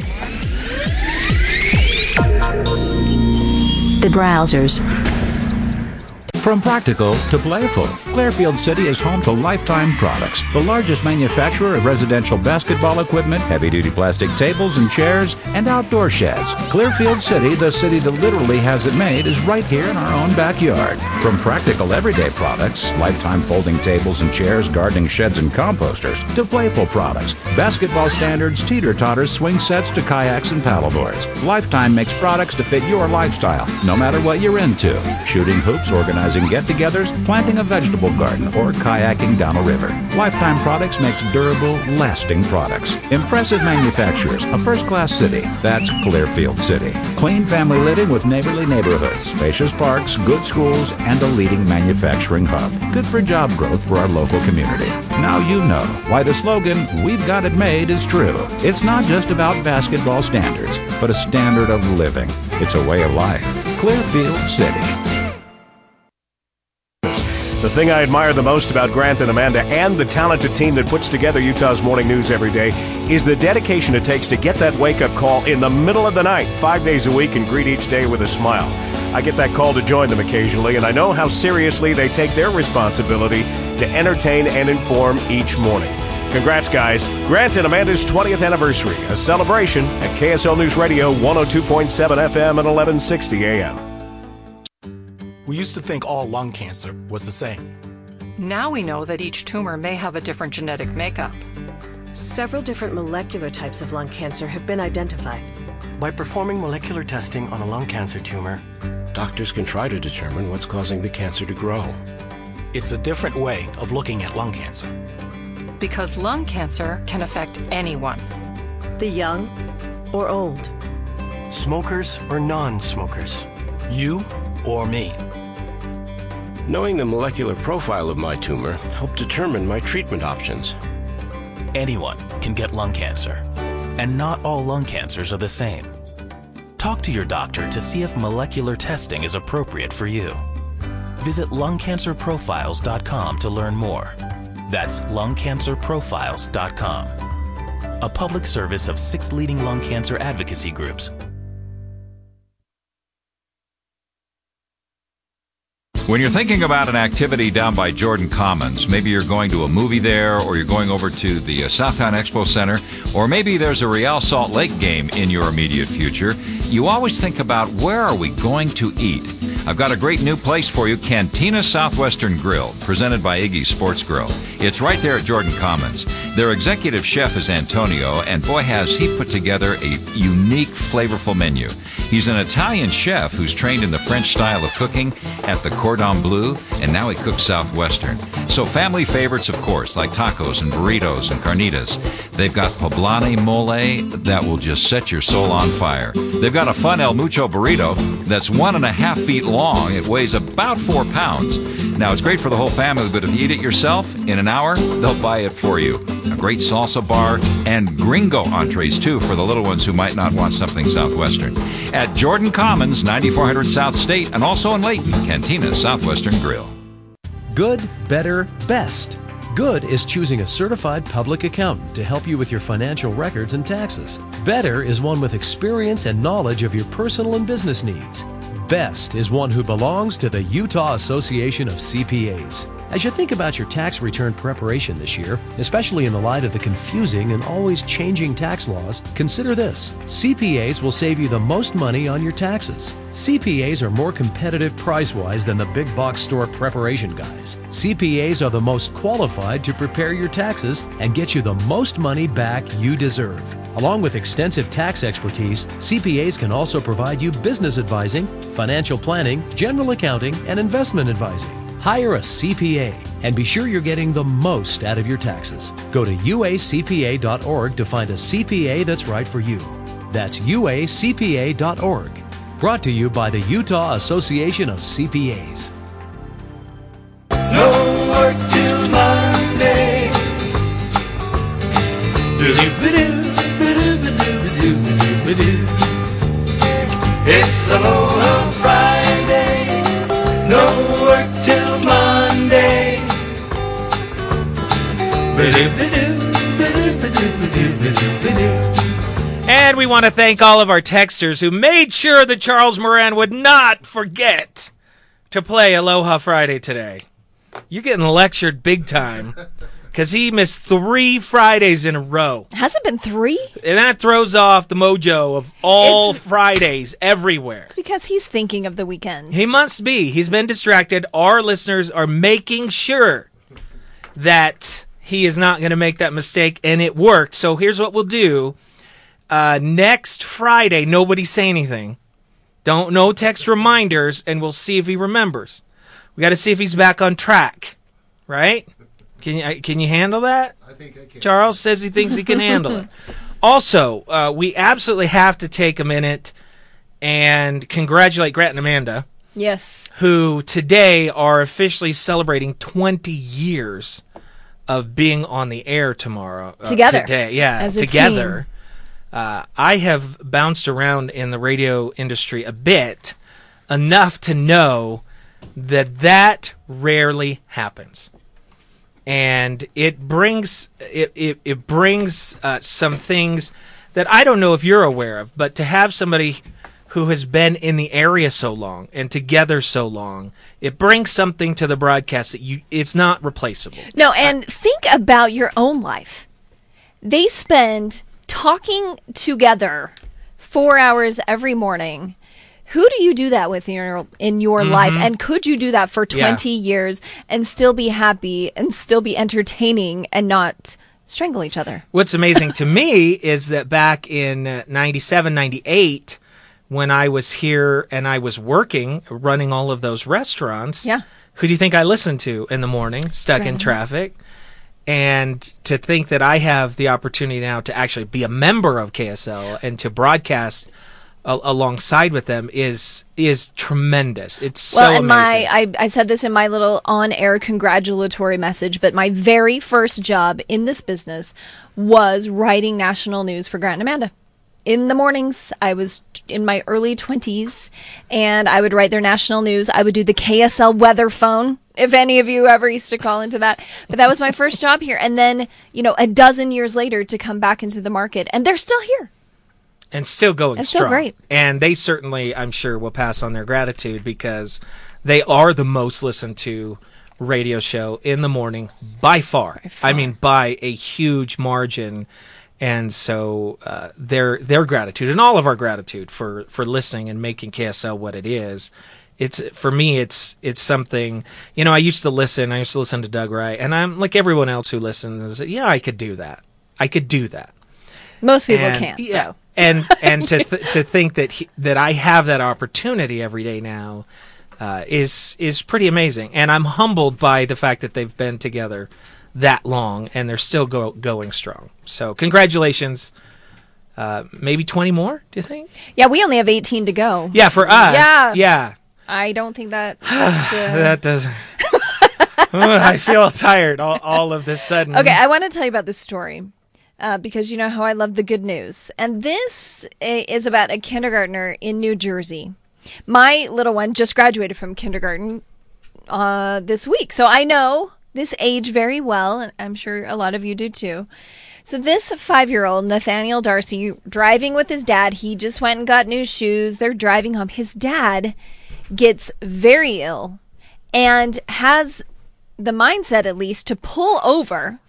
The Browsers. From practical to playful, Clearfield City is home to Lifetime Products, the largest manufacturer of residential basketball equipment, heavy-duty plastic tables and chairs, and outdoor sheds. Clearfield City, the city that literally has it made, is right here in our own backyard. From practical everyday products, Lifetime folding tables and chairs, gardening sheds and composters, to playful products, basketball standards, teeter-totters, swing sets, to kayaks and paddleboards. Lifetime makes products to fit your lifestyle, no matter what you're into. Shooting hoops, organizing get-togethers, planting a vegetable garden, or kayaking down a river. Lifetime Products makes durable, lasting products. Impressive manufacturers, a first-class city. That's Clearfield City. Clean family living with neighborly neighborhoods, spacious parks, good schools, and a leading manufacturing hub. Good for job growth for our local community. Now you know why the slogan, "We've got it made," is true. It's not just about basketball standards, but a standard of living. It's a way of life. Clearfield City. The thing I admire the most about Grant and Amanda and the talented team that puts together Utah's morning news every day is the dedication it takes to get that wake-up call in the middle of the night, five days a week, and greet each day with a smile. I get that call to join them occasionally, and I know how seriously they take their responsibility to entertain and inform each morning. Congrats, guys. Grant and Amanda's twentieth anniversary, a celebration at K S L News Radio, one oh two point seven F M and eleven sixty A M. We used to think all lung cancer was the same. Now we know that each tumor may have a different genetic makeup. Several different molecular types of lung cancer have been identified. By performing molecular testing on a lung cancer tumor, doctors can try to determine what's causing the cancer to grow. It's a different way of looking at lung cancer. Because lung cancer can affect anyone. The young or old. Smokers or non-smokers. You or me. Knowing the molecular profile of my tumor helped determine my treatment options. Anyone can get lung cancer, and not all lung cancers are the same. Talk to your doctor to see if molecular testing is appropriate for you. Visit lung cancer profiles dot com to learn more. That's lung cancer profiles dot com. A public service of six leading lung cancer advocacy groups. When you're thinking about an activity down by Jordan Commons, maybe you're going to a movie there, or you're going over to the uh, Southtown Expo Center, or maybe there's a Real Salt Lake game in your immediate future, you always think about, where are we going to eat? I've got a great new place for you, Cantina Southwestern Grill, presented by Iggy's Sports Grill. It's right there at Jordan Commons. Their executive chef is Antonio, and boy has he put together a unique, flavorful menu. He's an Italian chef who's trained in the French style of cooking at the Cordon Bleu, and now he cooks Southwestern. So family favorites, of course, like tacos and burritos and carnitas. They've got poblano mole that will just set your soul on fire. They've got a fun El Mucho burrito that's one and a half feet long. It weighs about four pounds. Now, it's great for the whole family, but if you eat it yourself, in an hour, they'll buy it for you. A great salsa bar and gringo entrees, too, for the little ones who might not want something Southwestern. At Jordan Commons, ninety-four hundred South State, and also in Layton, Cantina Southwestern Grill. Good, better, best. Good is choosing a certified public accountant to help you with your financial records and taxes. Better is one with experience and knowledge of your personal and business needs. Best is one who belongs to the Utah Association of C P As. As you think about your tax return preparation this year, especially in the light of the confusing and always changing tax laws, consider this. C P As will save you the most money on your taxes. C P As are more competitive price-wise than the big box store preparation guys. C P As are the most qualified to prepare your taxes and get you the most money back you deserve. Along with extensive tax expertise, C P As can also provide you business advising, financial planning, general accounting, and investment advising. Hire a C P A and be sure you're getting the most out of your taxes. Go to U A C P A dot org to find a C P A that's right for you. That's U A C P A dot org. Brought to you by the Utah Association of C P As. No work till Monday. It's Aloha Friday. No work till Monday. And we want to thank all of our texters who made sure that Charles Moran would not forget to play Aloha Friday today. You're getting lectured big time because he missed three Fridays in a row. Has it been three? And that throws off the mojo of all It's- Fridays everywhere. It's because he's thinking of the weekend. He must be. He's been distracted. Our listeners are making sure that he is not going to make that mistake, and it worked. So here's what we'll do. Uh, next Friday, nobody say anything. Don't no text reminders, and we'll see if he remembers. We got to see if he's back on track, right? Can you can you handle that? I think I can. Charles says he thinks he can handle it. Also, uh, we absolutely have to take a minute and congratulate Grant and Amanda, Yes. who today are officially celebrating twenty years of being on the air tomorrow. Uh, Together. Today, yeah, As a together. Uh, I have bounced around in the radio industry a bit, enough to know that that rarely happens. And it brings it it, it brings uh, some things that I don't know if you're aware of, but to have somebody who has been in the area so long and together so long, it brings something to the broadcast that you it's not replaceable. No, and think about your own life. They spend talking together four hours every morning. Who do you do that with in your, in your Mhm. life? And could you do that for Yeah. twenty years and still be happy and still be entertaining and not strangle each other? What's amazing to me is that back in uh, ninety-seven, ninety-eight, when I was here and I was working, running all of those restaurants, yeah. who do you think I listened to in the morning, stuck in Right. traffic? And to think that I have the opportunity now to actually be a member of K S L and to broadcast a- alongside with them is is tremendous. It's Well, so and amazing. my I, I said this in my little on-air congratulatory message, but my very first job in this business was writing national news for Grant and Amanda. In the mornings, I was in my early twenties, and I would write their national news. I would do the K S L weather phone, if any of you ever used to call into that. But that was my first job here. And then, you know, a dozen years later to come back into the market, and they're still here. And still going It's still strong. great. And they certainly, I'm sure, will pass on their gratitude because they are the most listened to radio show in the morning by far. I mean, by a huge margin. And so uh, their their gratitude and all of our gratitude for, for listening and making K S L what it is. It's for me. It's it's something. You know, I used to listen. I used to listen to Doug Wright, and I'm like everyone else who listens. Yeah, I could do that. I could do that. Most people And- can't. Yeah, though. and and to th- to think that he, that I have that opportunity every day now uh, is is pretty amazing, and I'm humbled by the fact that they've been together that long and they're still go- going strong. So congratulations. Uh, maybe twenty more? Do you think? Yeah, we only have eighteen to go. Yeah, for us. Yeah. Yeah. I don't think that. That does. I feel tired all, all of this sudden. Okay, I want to tell you about this story uh, because you know how I love the good news. And this i- is about a kindergartner in New Jersey. My little one just graduated from kindergarten uh, this week. So I know this age very well, and I'm sure a lot of you do too. So this five-year-old, Nathaniel Darcy, driving with his dad, he just went and got new shoes. They're driving home. His dad gets very ill and has the mindset, at least, to pull over.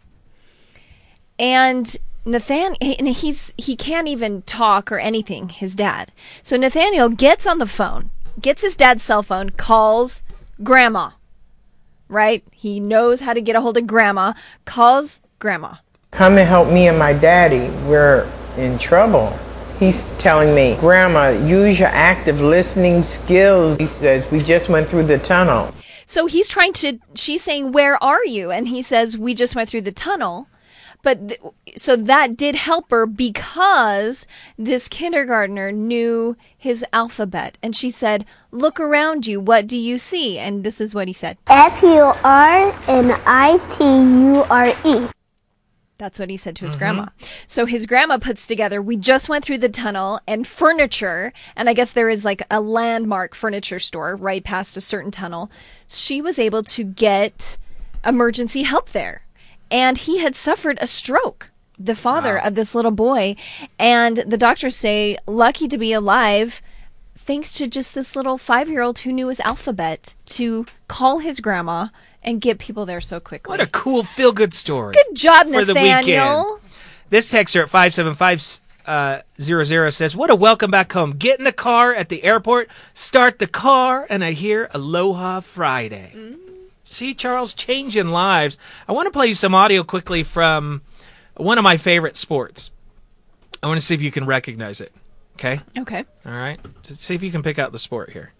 And Nathan, and he's he can't even talk or anything, his dad. So Nathaniel gets on the phone, gets his dad's cell phone, calls grandma. Right? He knows how to get a hold of grandma, calls grandma. Come and help me and my daddy. We're in trouble. He's telling me, Grandma, use your active listening skills. He says, we just went through the tunnel. So he's trying to, she's saying, where are you? And he says, we just went through the tunnel. But th- so that did help her because this kindergartner knew his alphabet. And she said, look around you. What do you see? And this is what he said. F U R N I T U R E. That's what he said to his Mhm. grandma. So his grandma puts together, we just went through the tunnel and furniture. And I guess there is like a landmark furniture store right past a certain tunnel. She was able to get emergency help there. And he had suffered a stroke, the father wow. of this little boy. And the doctors say, lucky to be alive, thanks to just this little five-year-old who knew his alphabet to call his grandma and get people there so quickly. What a cool feel-good story. Good job, for the Nathaniel. weekend. This texter at five seven five zero zero says, what a welcome back home. Get in the car at the airport, start the car, and I hear Aloha Friday. Mm. See, Charles, changing lives. I want to play you some audio quickly from one of my favorite sports. I want to see if you can recognize it. Okay? Okay. All right. So see if you can pick out the sport here.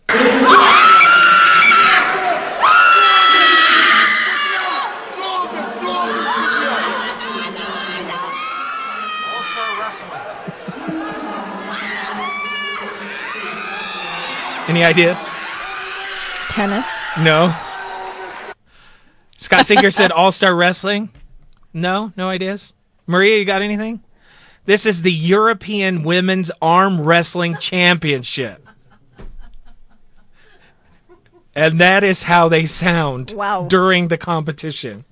Any ideas? Tennis? No. Scott Singer said All-Star Wrestling. No? No ideas? Maria, you got anything? This is the European Women's Arm Wrestling Championship. And that is how they sound wow. during the competition.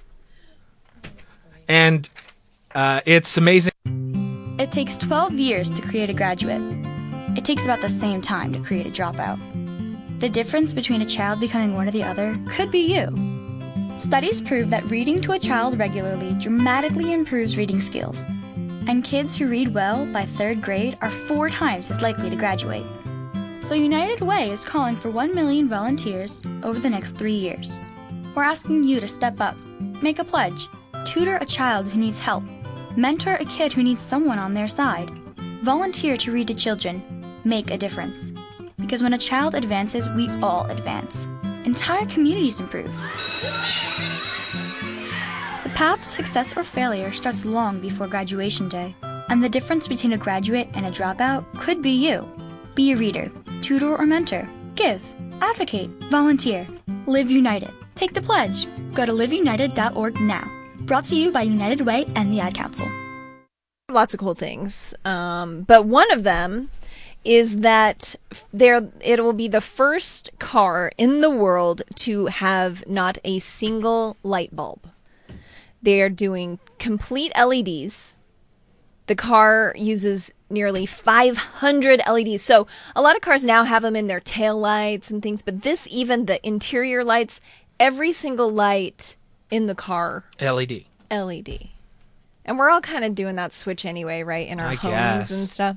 And uh, it's amazing. It takes twelve years to create a graduate. It takes about the same time to create a dropout. The difference between a child becoming one or the other could be you. Studies prove that reading to a child regularly dramatically improves reading skills. And kids who read well by third grade are four times as likely to graduate. So United Way is calling for one million volunteers over the next three years. We're asking you to step up, make a pledge, tutor a child who needs help, mentor a kid who needs someone on their side, volunteer to read to children, make a difference. Because when a child advances, we all advance. Entire communities improve. The path to success or failure starts long before graduation day, and the difference between a graduate and a dropout could be you. Be a reader, tutor or mentor, give, advocate, volunteer, live united. Take the pledge. Go to live united dot org now. Brought to you by United Way and the Ad Council. Lots of cool things, um, but one of them is that there it will be the first car in the world to have not a single light bulb. They are doing complete L E Ds. The car uses nearly five hundred L E Ds. So a lot of cars now have them in their tail lights and things, but this, even the interior lights, every single light in the car, L E D. L E D. And we're all kind of doing that switch anyway, right? In our I homes guess. and stuff.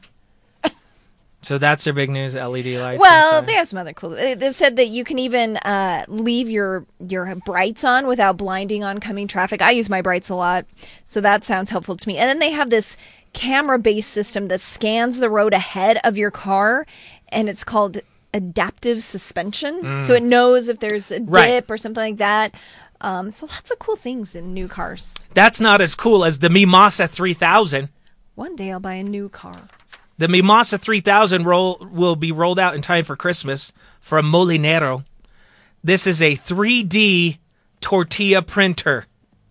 So that's their big news, L E D lights. Well, inside. they have some other cool. They they said that you can even uh, leave your your brights on without blinding oncoming traffic. I use my brights a lot, so that sounds helpful to me. And then they have this camera-based system that scans the road ahead of your car, and it's called adaptive suspension. Mm. So it knows if there's a dip Right. or something like that. Um, so lots of cool things in new cars. That's not as cool as the Mimasa three thousand. One day I'll buy a new car. The Mimasa three thousand roll will be rolled out in time for Christmas from Molinero. This is a three D tortilla printer.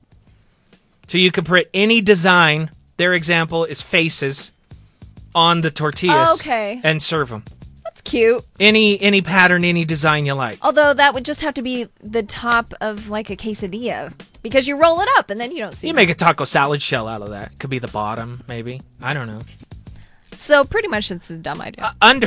So you can print any design. Their example is faces on the tortillas. Oh, okay. And serve them. That's cute. Any any pattern, any design you like. Although that would just have to be the top of like a quesadilla because you roll it up and then you don't see You it. make a taco salad shell out of that. Could be the bottom, maybe. I don't know. So pretty much it's a dumb idea. Uh, under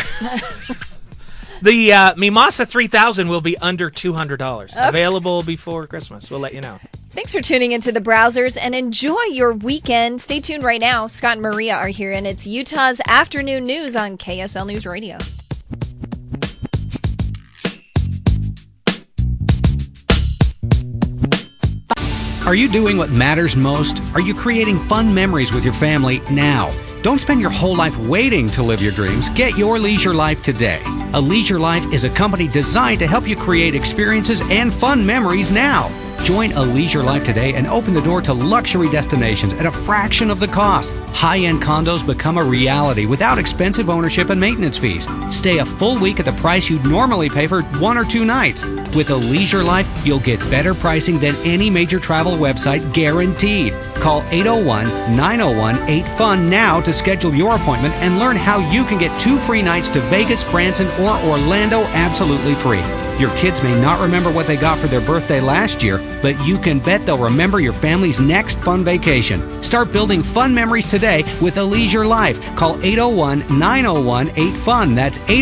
the uh, Mimasa three thousand will be under two hundred dollars. Okay. Available before Christmas. We'll let you know. Thanks for tuning into the Browsers and enjoy your weekend. Stay tuned right now. Scott and Maria are here and it's Utah's Afternoon News on K S L News Radio. Are you doing what matters most? Are you creating fun memories with your family now? Don't spend your whole life waiting to live your dreams. Get your leisure life today. A Leisure Life is a company designed to help you create experiences and fun memories now. Join A Leisure Life today and open the door to luxury destinations at a fraction of the cost. High-end condos become a reality without expensive ownership and maintenance fees. Stay a full week at the price you'd normally pay for one or two nights. With A Leisure Life, you'll get better pricing than any major travel website, guaranteed. Call eight oh one, nine oh one, eight fun now to schedule your appointment and learn how you can get two free nights to Vegas, Branson, or Orlando absolutely free. Your kids may not remember what they got for their birthday last year, but you can bet they'll remember your family's next fun vacation. Start building fun memories today with A Leisure Life. Call eight oh one, nine oh one, eight fun. That's eight